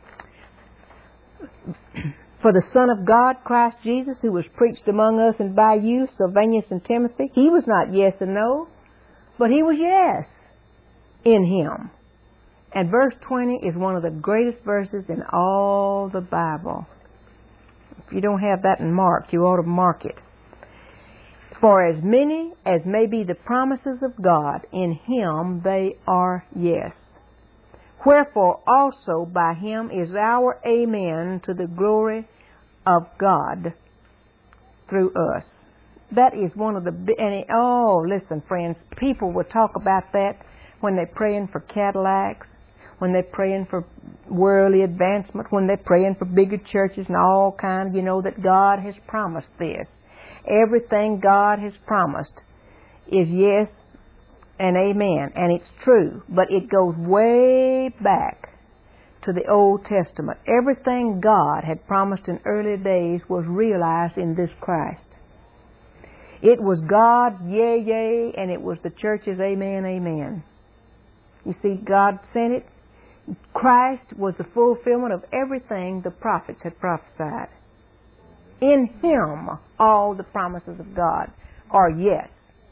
For the Son of God, Christ Jesus, who was preached among us and by you, Silvanus and Timothy, he was not yes and no, but he was yes in him. And verse 20 is one of the greatest verses in all the Bible. If you don't have that in mark, you ought to mark it. For as many as may be the promises of God, in him they are yes. Wherefore also by him is our amen to the glory of God through us. That is one of the... listen, friends, people will talk about that when they're praying for Cadillacs, when they're praying for worldly advancement, when they're praying for bigger churches and all kinds, that God has promised this. Everything God has promised is yes and amen, and it's true, but it goes way back to the Old Testament. Everything God had promised in early days was realized in this Christ. It was God, yea, yea, and it was the church's amen, amen. You see, God sent it. Christ was the fulfillment of everything the prophets had prophesied. In him, all the promises of God are yes.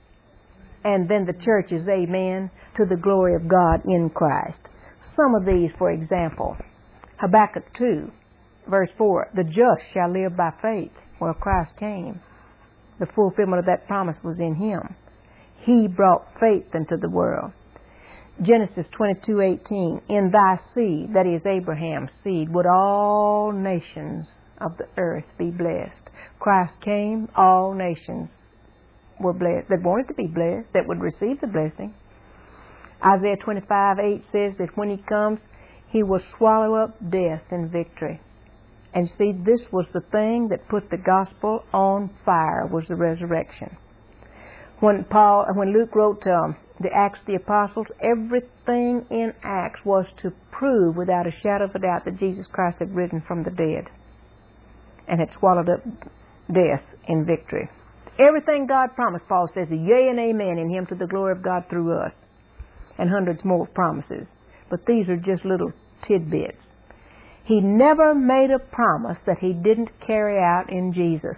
And then the church is amen to the glory of God in Christ. Some of these, for example, Habakkuk 2, verse 4, the just shall live by faith. Well, Christ came. The fulfillment of that promise was in him. He brought faith into the world. Genesis 22:18, in thy seed, that is Abraham's seed, would all nations of the earth be blessed. Christ came, all nations were blessed, that wanted to be blessed, that would receive the blessing. Isaiah 25:8 says that when he comes, he will swallow up death in victory. And see, this was the thing that put the gospel on fire, was the resurrection. When Luke wrote the Acts of the Apostles, everything in Acts was to prove without a shadow of a doubt that Jesus Christ had risen from the dead and had swallowed up death in victory. Everything God promised, Paul says, yea and amen in him to the glory of God through us. And hundreds more promises. But these are just little tidbits. He never made a promise that he didn't carry out in Jesus.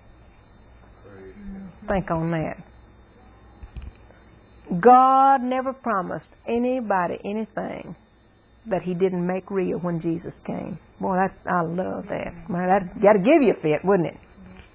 Think on that. God never promised anybody anything that he didn't make real when Jesus came. Boy, I love that. Man, that got to give you a fit, wouldn't it?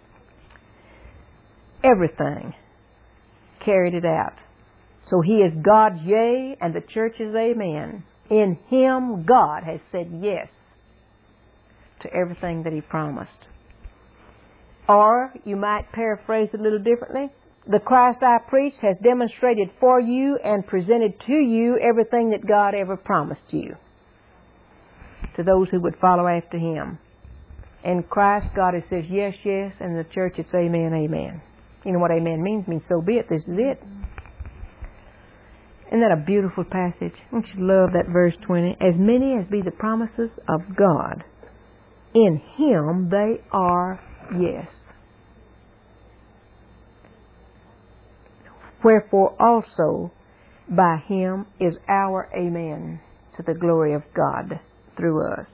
Everything carried it out. So he is God's yea and the church's amen. In him, God has said yes to everything that he promised. Or, you might paraphrase it a little differently, the Christ I preach has demonstrated for you and presented to you everything that God ever promised you, to those who would follow after him. In Christ, God has said yes, yes, and the church it's amen, amen. You know what amen means? It means so be it, this is it. Isn't that a beautiful passage? Don't you love that verse 20? As many as be the promises of God, in him they are yes. Wherefore also by him is our amen to the glory of God through us.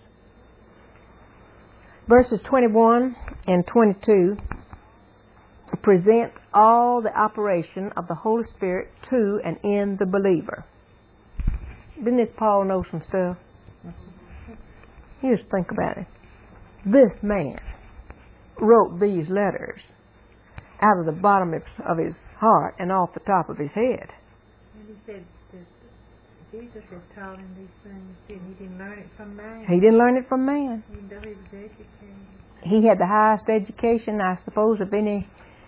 Verses 21 and 22 present all the operation of the Holy Spirit to and in the believer. Didn't this Paul know some stuff? You just think about it. This man wrote these letters out of the bottom of his heart and off the top of his head. And he said that Jesus had taught him these things, and he didn't learn it from man. He didn't learn it from man. Even though he was educated. He had the highest education, I suppose, of any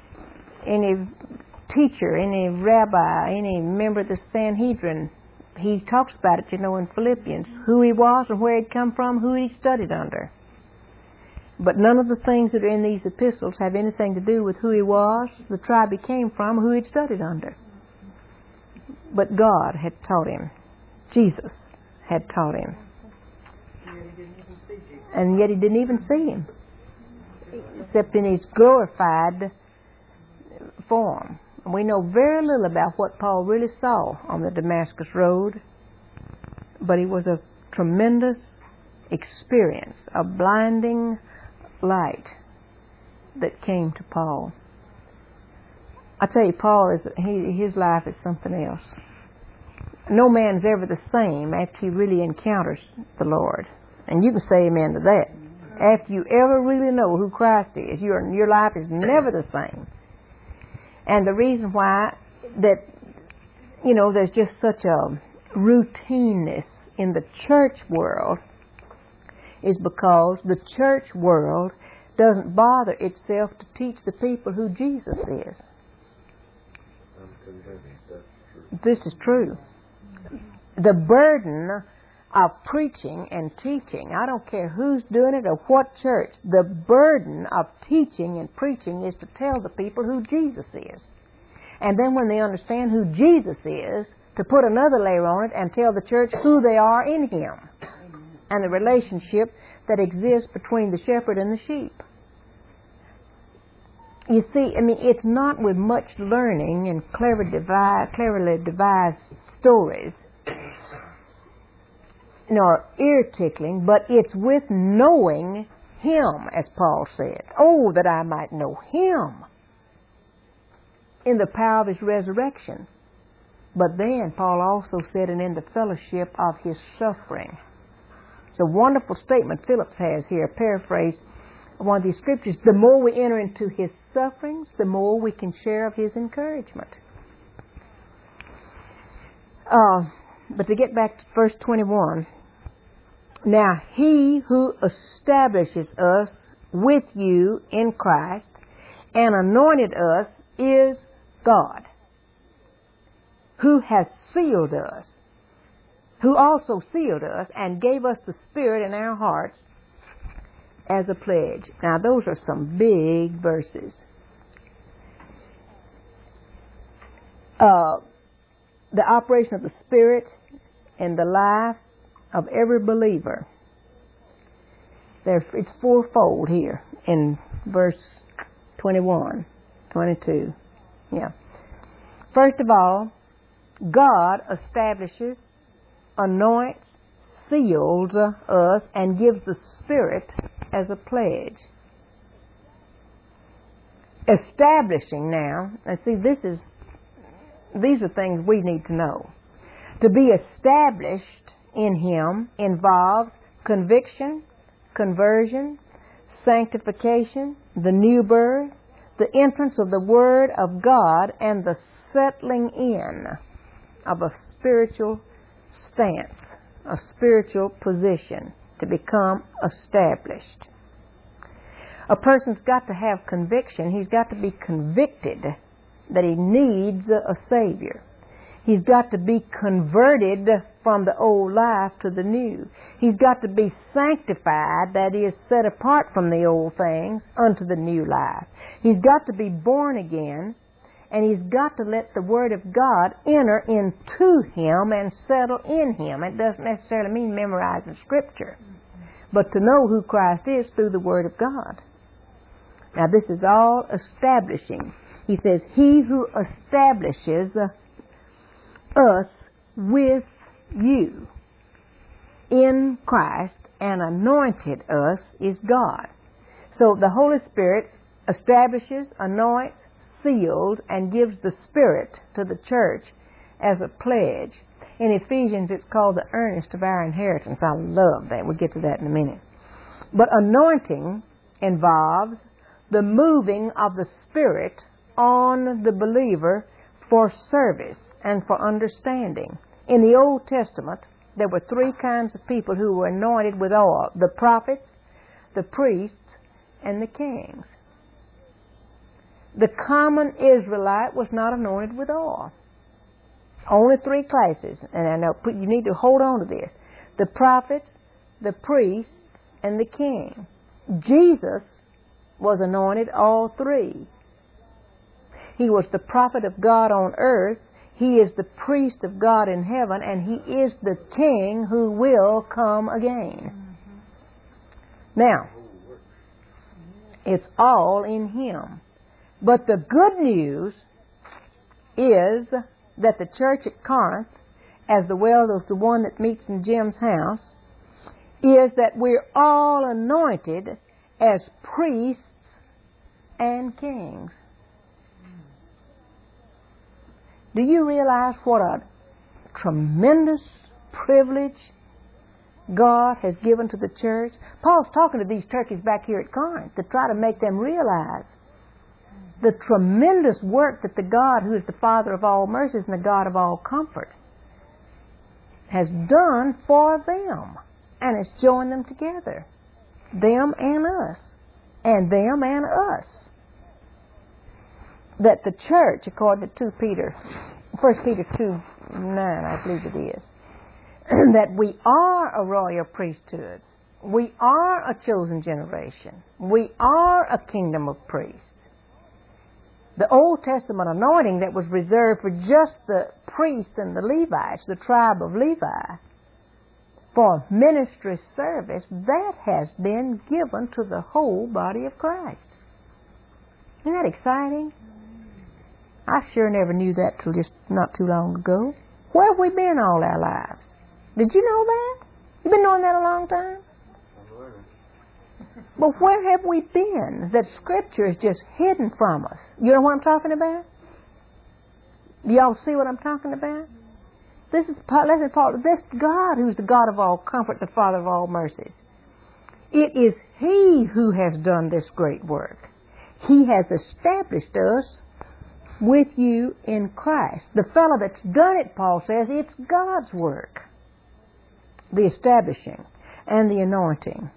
teacher, any rabbi, any member of the Sanhedrin. He talks about it, in Philippians, who he was and where he'd come from, who he studied under. But none of the things that are in these epistles have anything to do with who he was, the tribe he came from, who he'd studied under. But God had taught him. Jesus had taught him. And yet he didn't even see him, except in his glorified form. And we know very little about what Paul really saw on the Damascus Road, but it was a tremendous experience, a blinding light that came to Paul. I tell you, Paul his life is something else. No man's ever the same after he really encounters the Lord. And you can say amen to that. After you ever really know who Christ is, your life is never the same. And the reason why that, there's just such a routineness in the church world is because the church world doesn't bother itself to teach the people who Jesus is. This is true. The burden of preaching and teaching, I don't care who's doing it or what church, the burden of teaching and preaching is to tell the people who Jesus is. And then when they understand who Jesus is, to put another layer on it and tell the church who they are in Him and the relationship that exists between the shepherd and the sheep. You see, it's not with much learning and cleverly devised stories, nor ear-tickling, but it's with knowing Him, as Paul said. Oh, that I might know Him in the power of His resurrection. But then Paul also said, and in the fellowship of His suffering. It's a wonderful statement Phillips has here, paraphrased one of these scriptures. The more we enter into His sufferings, the more we can share of His encouragement. But to get back to verse 21, now He who establishes us with you in Christ and anointed us is God, who has sealed us, who also sealed us and gave us the Spirit in our hearts as a pledge. Now those are some big verses. The operation of the Spirit in the life of every believer. It's fourfold here in verse 21, 22. Yeah. First of all, God establishes, anoints, seals us, and gives the Spirit as a pledge. Establishing now, and see, these are things we need to know. To be established in Him involves conviction, conversion, sanctification, the new birth, the entrance of the Word of God, and the settling in of a spiritual stance, a spiritual position to become established. A person's got to have conviction. He's got to be convicted that he needs a Savior. He's got to be converted from the old life to the new. He's got to be sanctified, that is, set apart from the old things unto the new life. He's got to be born again, and he's got to let the Word of God enter into him and settle in him. It doesn't necessarily mean memorizing Scripture, but to know who Christ is through the Word of God. Now this is all establishing. He says, He who establishes us with you in Christ and anointed us is God. So the Holy Spirit establishes, anoints, seals, and gives the Spirit to the church as a pledge. In Ephesians it's called the earnest of our inheritance. I love that. We'll get to that in a minute. But anointing involves the moving of the Spirit on the believer for service and for understanding. In the Old Testament, there were three kinds of people who were anointed with oil: the prophets, the priests, and the kings. The common Israelite was not anointed with oil. Only three classes, and I know you need to hold on to this: the prophets, the priests, and the king. Jesus was anointed all three. He was the prophet of God on earth. He is the priest of God in heaven, and He is the King who will come again. Now, it's all in Him. But the good news is that the church at Corinth, as well as the one that meets in Jim's house, is that we're all anointed as priests and kings. Do you realize what a tremendous privilege God has given to the church? Paul's talking to these turkeys back here at Corinth to try to make them realize the tremendous work that the God who is the Father of all mercies and the God of all comfort has done for them, and it's joined them together, them and us, and them and us. That the church, according to 1 Peter 2:9, I believe it is, that we are a royal priesthood, we are a chosen generation, we are a kingdom of priests. The Old Testament anointing that was reserved for just the priests and the Levites, the tribe of Levi, for ministry service, that has been given to the whole body of Christ. Isn't that exciting? I sure never knew that till just not too long ago. Where have we been all our lives? Did you know that? You've been knowing that a long time? But where have we been that Scripture is just hidden from us? You know what I'm talking about? Do y'all see what I'm talking about? This is this God who's the God of all comfort, the Father of all mercies. It is He who has done this great work. He has established us with you in Christ. The fellow that's done it, Paul says, it's God's work. The establishing and the anointing.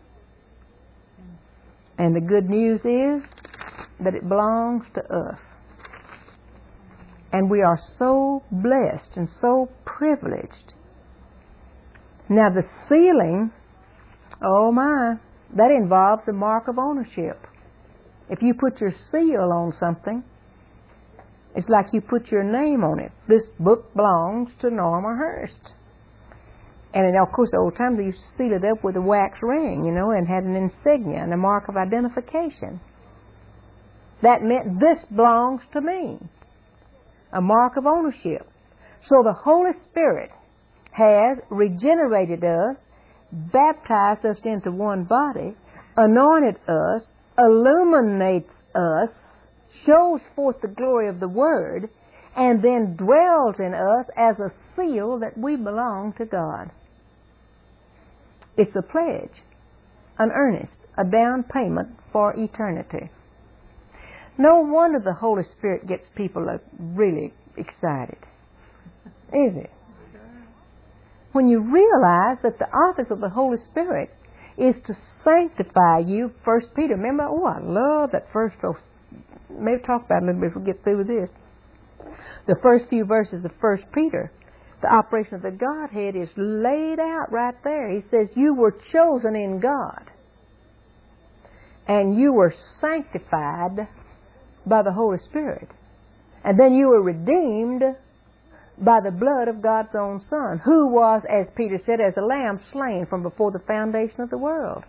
And the good news is that it belongs to us. And we are so blessed and so privileged. Now the sealing, oh my, that involves a mark of ownership. If you put your seal on something, it's like you put your name on it. This book belongs to Norma Hurst. And of course, the old times they used to seal it up with a wax ring, and had an insignia and a mark of identification. That meant this belongs to me. A mark of ownership. So the Holy Spirit has regenerated us, baptized us into one body, anointed us, illuminates us, shows forth the glory of the Word, and then dwells in us as a seal that we belong to God. It's a pledge, an earnest, a down payment for eternity. No wonder the Holy Spirit gets people really excited, is it? When you realize that the office of the Holy Spirit is to sanctify you, 1 Peter. Remember, I love that first verse. Maybe talk about it a little bit if we get through with this. The first few verses of 1 Peter, the operation of the Godhead is laid out right there. He says, you were chosen in God, and you were sanctified by the Holy Spirit. And then you were redeemed by the blood of God's own Son, who was, as Peter said, as a lamb slain from before the foundation of the world.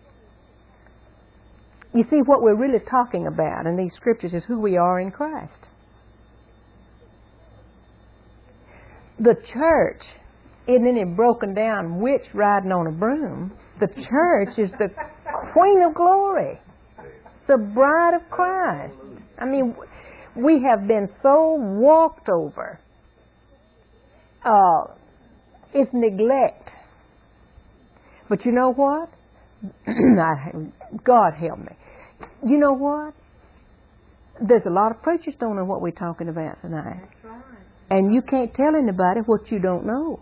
You see, what we're really talking about in these scriptures is who we are in Christ. The church isn't any broken down witch riding on a broom. The church is the Queen of Glory, the bride of Christ. I mean, we have been so walked over. It's neglect. But you know what? God help me. You know what? There's a lot of preachers don't know what we're talking about tonight. That's right. And you can't tell anybody what you don't know.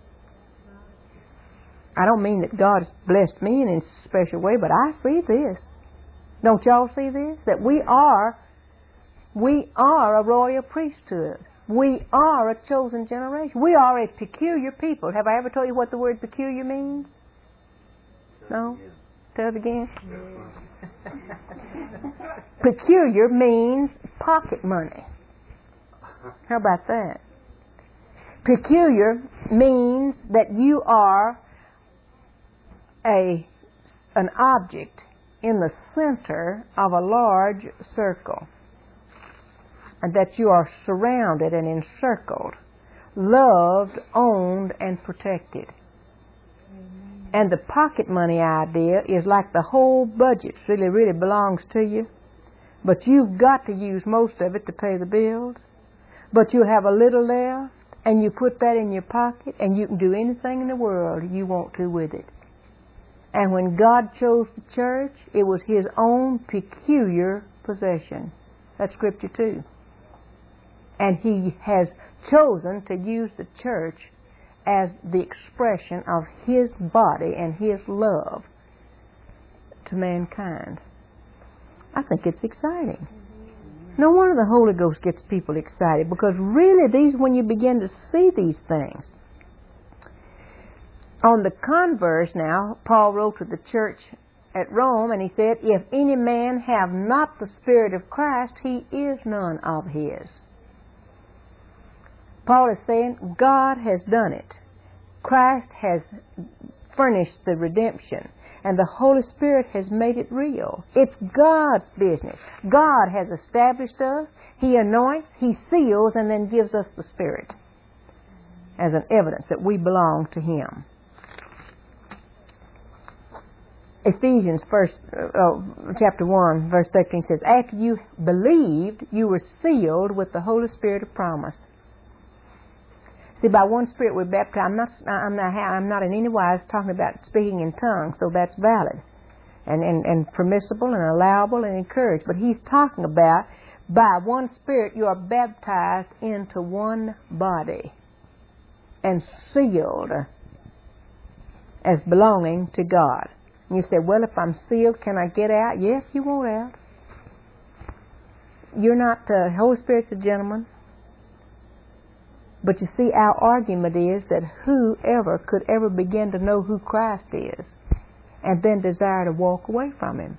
I don't mean that God has blessed me in a special way, but I see this. Don't y'all see this? That we are a royal priesthood. We are a chosen generation. We are a peculiar people. Have I ever told you what the word peculiar means? No? Tell it again. Peculiar means pocket money. How about that? Peculiar means that you are an object in the center of a large circle, and that you are surrounded and encircled, loved, owned, and protected. Amen. And the pocket money idea is like the whole budget really belongs to you, but you've got to use most of it to pay the bills, but you have a little left, and you put that in your pocket, and you can do anything in the world you want to with it. And when God chose the church, it was His own peculiar possession. That's Scripture too. And He has chosen to use the church as the expression of His body and His love to mankind. I think it's exciting. No wonder the Holy Ghost gets people excited, because really when you begin to see these things. On the converse now, Paul wrote to the church at Rome, and he said, if any man have not the Spirit of Christ, he is none of His. Paul is saying God has done it. Christ has furnished the redemption, and the Holy Spirit has made it real. It's God's business. God has established us. He anoints, He seals, and then gives us the Spirit as an evidence that we belong to Him. Ephesians chapter 1, verse 13 says, after you believed, you were sealed with the Holy Spirit of promise. See, by one Spirit we're baptized. I'm not in any wise talking about speaking in tongues, though that's valid and permissible and allowable and encouraged. But he's talking about by one Spirit you are baptized into one body and sealed as belonging to God. And you say, well, if I'm sealed, can I get out? Yes, you won't out. You're not, Holy Spirit's a gentleman. But you see, our argument is that whoever could ever begin to know who Christ is and then desire to walk away from Him?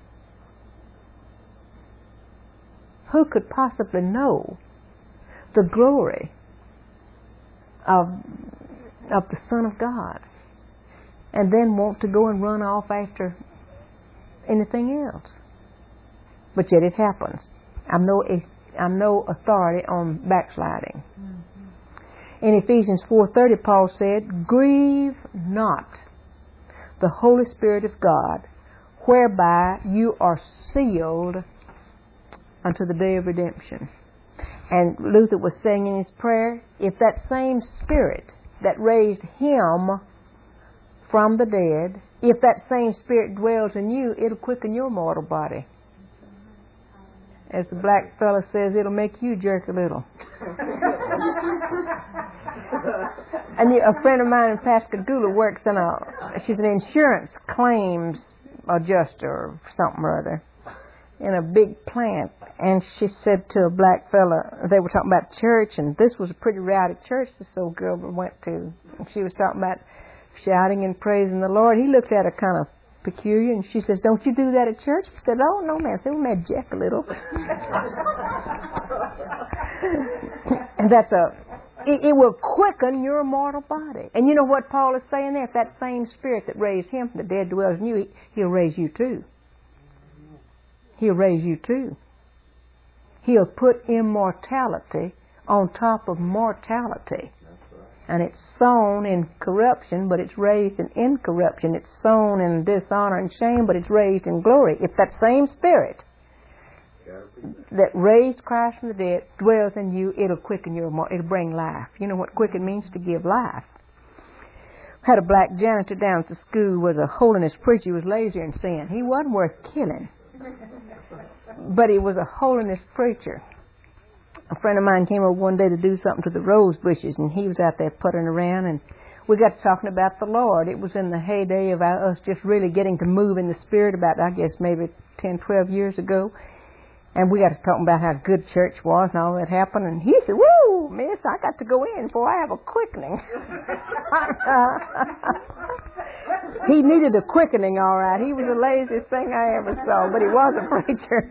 Who could possibly know the glory of the Son of God and then want to go and run off after anything else? But yet it happens. I'm no authority on backsliding. In Ephesians 4:30, Paul said, grieve not the Holy Spirit of God, whereby you are sealed unto the day of redemption. And Luther was saying in his prayer, if that same Spirit that raised Him from the dead, if that same Spirit dwells in you, it'll quicken your mortal body. As the black fella says, it'll make you jerk a little. And a friend of mine in Pascagoula works she's an insurance claims adjuster or something or other in a big plant. And she said to a black fella, they were talking about church, and this was a pretty rowdy church this old girl went to. And she was talking about shouting and praising the Lord. He looked at her kind of peculiar, and she says, don't you do that at church? He said, oh, no, man. So we made Jack a little. And it will quicken your mortal body. And you know what Paul is saying there? If that same Spirit that raised Him from the dead dwells in you, He'll raise you too. He'll raise you too. He'll put immortality on top of mortality. And it's sown in corruption, but it's raised in incorruption. It's sown in dishonor and shame, but it's raised in glory. If that same Spirit that raised Christ from the dead dwells in you, it'll quicken it'll bring life. You know what quicken means? To give life. I had a black janitor down at the school, was a holiness preacher. He was lazy in sin. He wasn't worth killing, but he was a holiness preacher. A friend of mine came over one day to do something to the rose bushes, and he was out there puttering around, and we got talking about the Lord. It was in the heyday of us just really getting to move in the Spirit about, I guess, maybe 10, 12 years ago. And we got to talking about how good church was and all that happened. And he said, woo, Miss, I got to go in before I have a quickening. He needed a quickening, all right. He was the laziest thing I ever saw, but he was a preacher.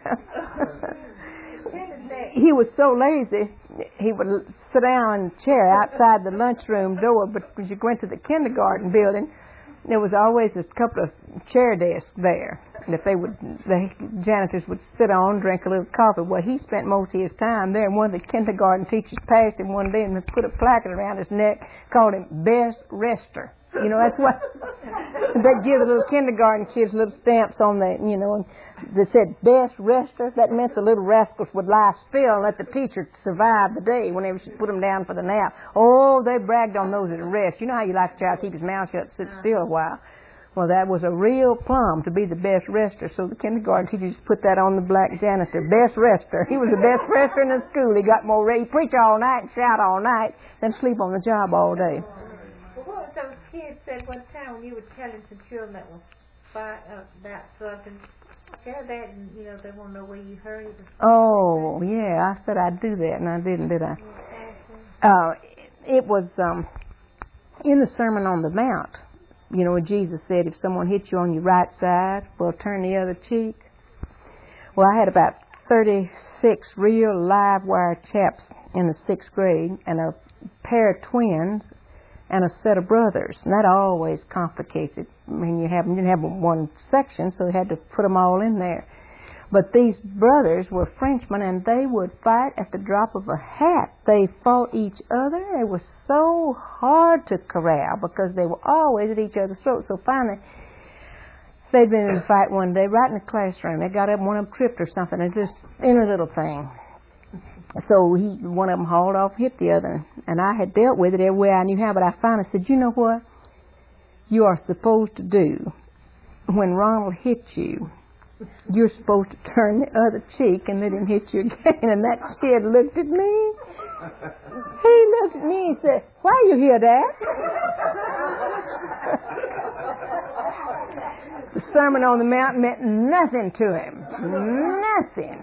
He was so lazy, he would sit down in a chair outside the lunchroom door, but when you went to the kindergarten building, there was always a couple of chair desks there. And if the janitors would sit on, drink a little coffee. Well, he spent most of his time there. And one of the kindergarten teachers passed him one day and put a placard around his neck, called him Best Rester. You know, that's what they'd give the little kindergarten kids little stamps on the, you know, and they said Best Rester. That meant the little rascals would lie still and let the teacher survive the day whenever she put them down for the nap. Oh, they bragged on those at rest. You know how you like a child to keep his mouth shut, sit still a while. Well, that was a real plum to be the best rester, so the kindergarten teacher just put that on the black janitor. Best rester. He was the best rester in the school. He got more ready, preach all night and shout all night, then sleep on the job all day. Well, what those kids said one time when you were telling some children that was about something, share that, and, you know, they want to know where you heard it. Oh, yeah, I said I'd do that, and I didn't, did I? It was in the Sermon on the Mount. You know, Jesus said, if someone hits you on your right side, well, turn the other cheek. Well, I had about 36 real live wire chaps in the 6th grade and a pair of twins and a set of brothers. And that always complicates it. I mean, you didn't have one section, so they had to put them all in there. But these brothers were Frenchmen, and they would fight at the drop of a hat. They fought each other. It was so hard to corral because they were always at each other's throats. So finally, they'd been in a fight one day right in the classroom. They got up, one of them tripped or something, and just in a little thing. So one of them hauled off and hit the other. And I had dealt with it every way I knew how, but I finally said, you know what you are supposed to do when Ronald hits you? You're supposed to turn the other cheek and let him hit you again. And that kid looked at me. He looked at me and said, why you hear that? The Sermon on the Mount meant nothing to him. Nothing.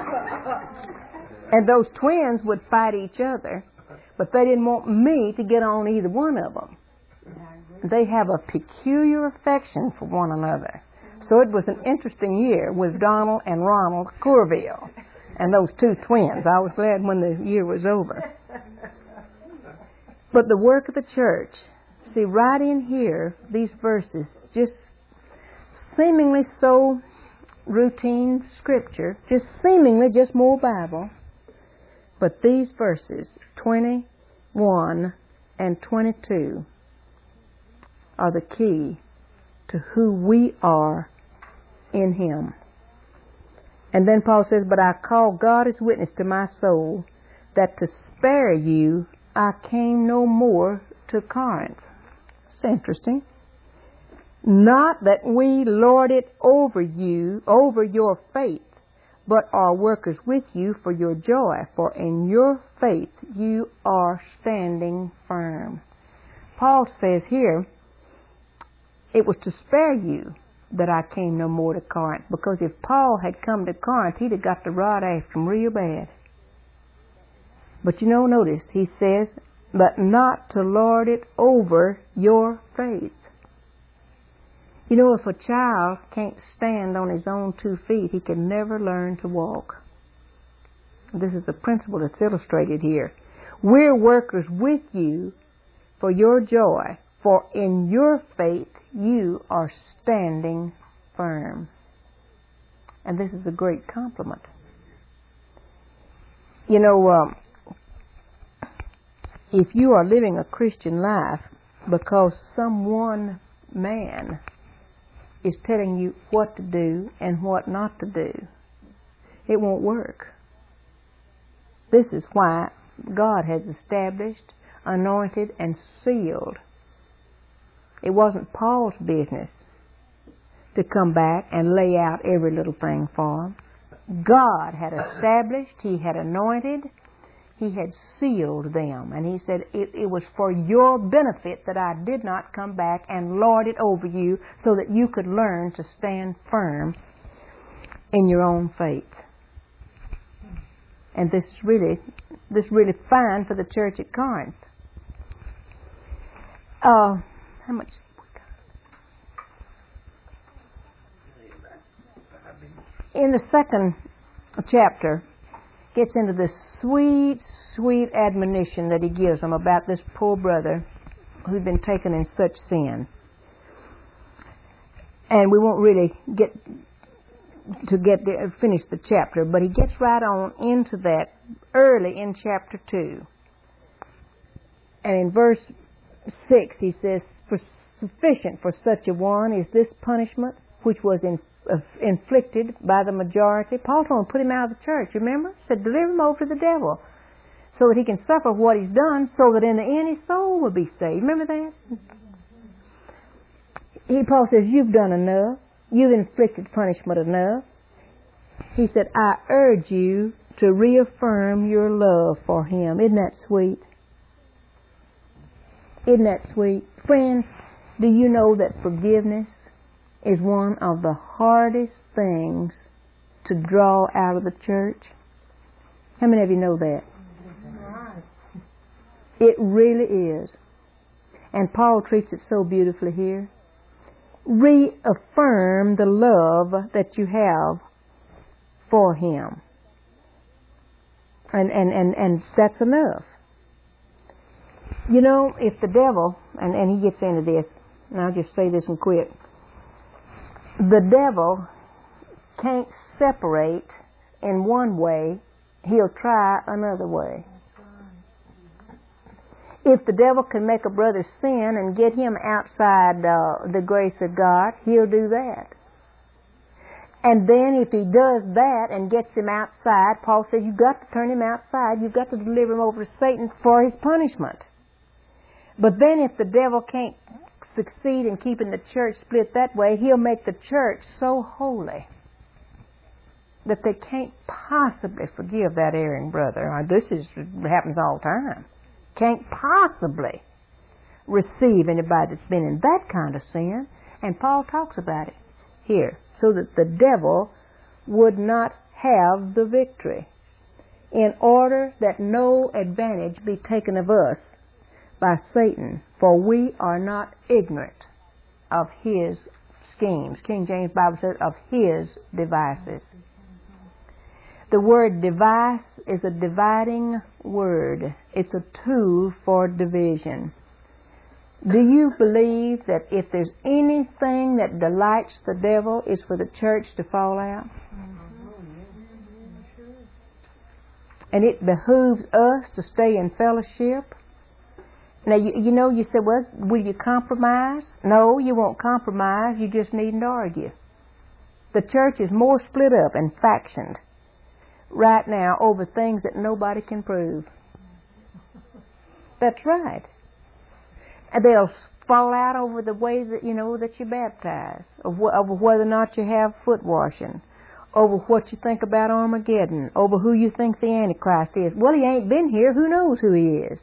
And those twins would fight each other, but they didn't want me to get on either one of them. They have a peculiar affection for one another. So it was an interesting year with Donald and Ronald Courville and those two twins. I was glad when the year was over. But the work of the church, see, right in here, these verses, just seemingly so routine scripture, just seemingly just more Bible. But these verses, 21 and 22, are the key to who we are in Him. And then Paul says, but I call God as witness to my soul that to spare you I came no more to Corinth. It's interesting. Not that we lord it over you, over your faith, but are workers with you for your joy, for in your faith you are standing firm. Paul says here, it was to spare you that I came no more to Corinth, because if Paul had come to Corinth, he'd have got the rod after him real bad. But you know, notice, he says, but not to lord it over your faith. You know, if a child can't stand on his own 2 feet, he can never learn to walk. This is a principle that's illustrated here. We're workers with you for your joy, for in your faith you are standing firm. And this is a great compliment. You know, if you are living a Christian life because some one man is telling you what to do and what not to do, it won't work. This is why God has established, anointed, and sealed. It wasn't Paul's business to come back and lay out every little thing for him. God had established, He had anointed, He had sealed them. And He said, it was for your benefit that I did not come back and lord it over you so that you could learn to stand firm in your own faith. And this is really fine for the church at Corinth. How much? In the second chapter, gets into this sweet, sweet admonition that he gives them about this poor brother who'd been taken in such sin. And we won't really finish the chapter, but he gets right on into that early in chapter 2. And in verse 6 he says, "For sufficient for such a one is this punishment which was inflicted by the majority." Paul told him to put him out of the church, remember? He said, deliver him over to the devil so that he can suffer what he's done, so that in the end his soul will be saved. Remember that? Paul says, you've done enough. You've inflicted punishment enough. He said, I urge you to reaffirm your love for him. Isn't that sweet? Isn't that sweet? Friends, do you know that forgiveness is one of the hardest things to draw out of the church? How many of you know that? It really is. And Paul treats it so beautifully here. Reaffirm the love that you have for him. And that's enough. You know, if the devil, and he gets into this, and I'll just say this and quit. The devil can't separate in one way, he'll try another way. If the devil can make a brother sin and get him outside the grace of God, he'll do that. And then if he does that and gets him outside, Paul says you've got to turn him outside, you've got to deliver him over to Satan for his punishment. But then if the devil can't succeed in keeping the church split that way, he'll make the church so holy that they can't possibly forgive that erring brother. This happens all the time. Can't possibly receive anybody that's been in that kind of sin. And Paul talks about it here, so that the devil would not have the victory, in order that no advantage be taken of us by Satan, for we are not ignorant of his schemes. King James Bible says of his devices. The word device is a dividing word. It's a tool for division. Do you believe that if there's anything that delights the devil is for the church to fall out? And it behooves us to stay in fellowship. Now, you said, well, will you compromise? No, you won't compromise. You just needn't argue. The church is more split up and factioned right now over things that nobody can prove. That's right. And they'll fall out over the way that that you baptize, over whether or not you have foot washing, over what you think about Armageddon, over who you think the Antichrist is. Well, he ain't been here. Who knows who he is?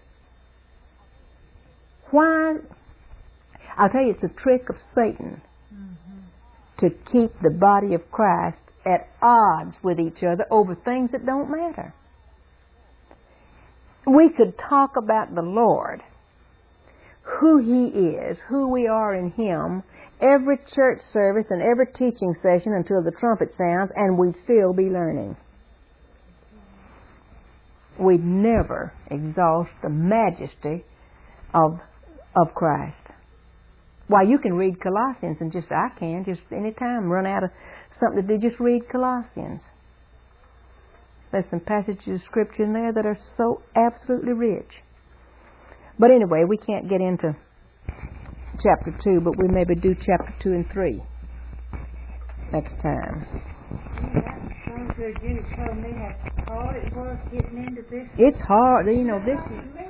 Why? I'll tell you, it's a trick of Satan to keep the body of Christ at odds with each other over things that don't matter. We could talk about the Lord, who he is, who we are in him, every church service and every teaching session until the trumpet sounds, and we'd still be learning. We'd never exhaust the majesty of Christ. Why, you can read Colossians and I can just any time run out of something to do, just read Colossians. There's some passages of Scripture in there that are so absolutely rich. But anyway, we can't get into chapter 2, but we maybe do chapter 2 and 3 next time. Judy told me how hard it was getting into this. It's hard, this is...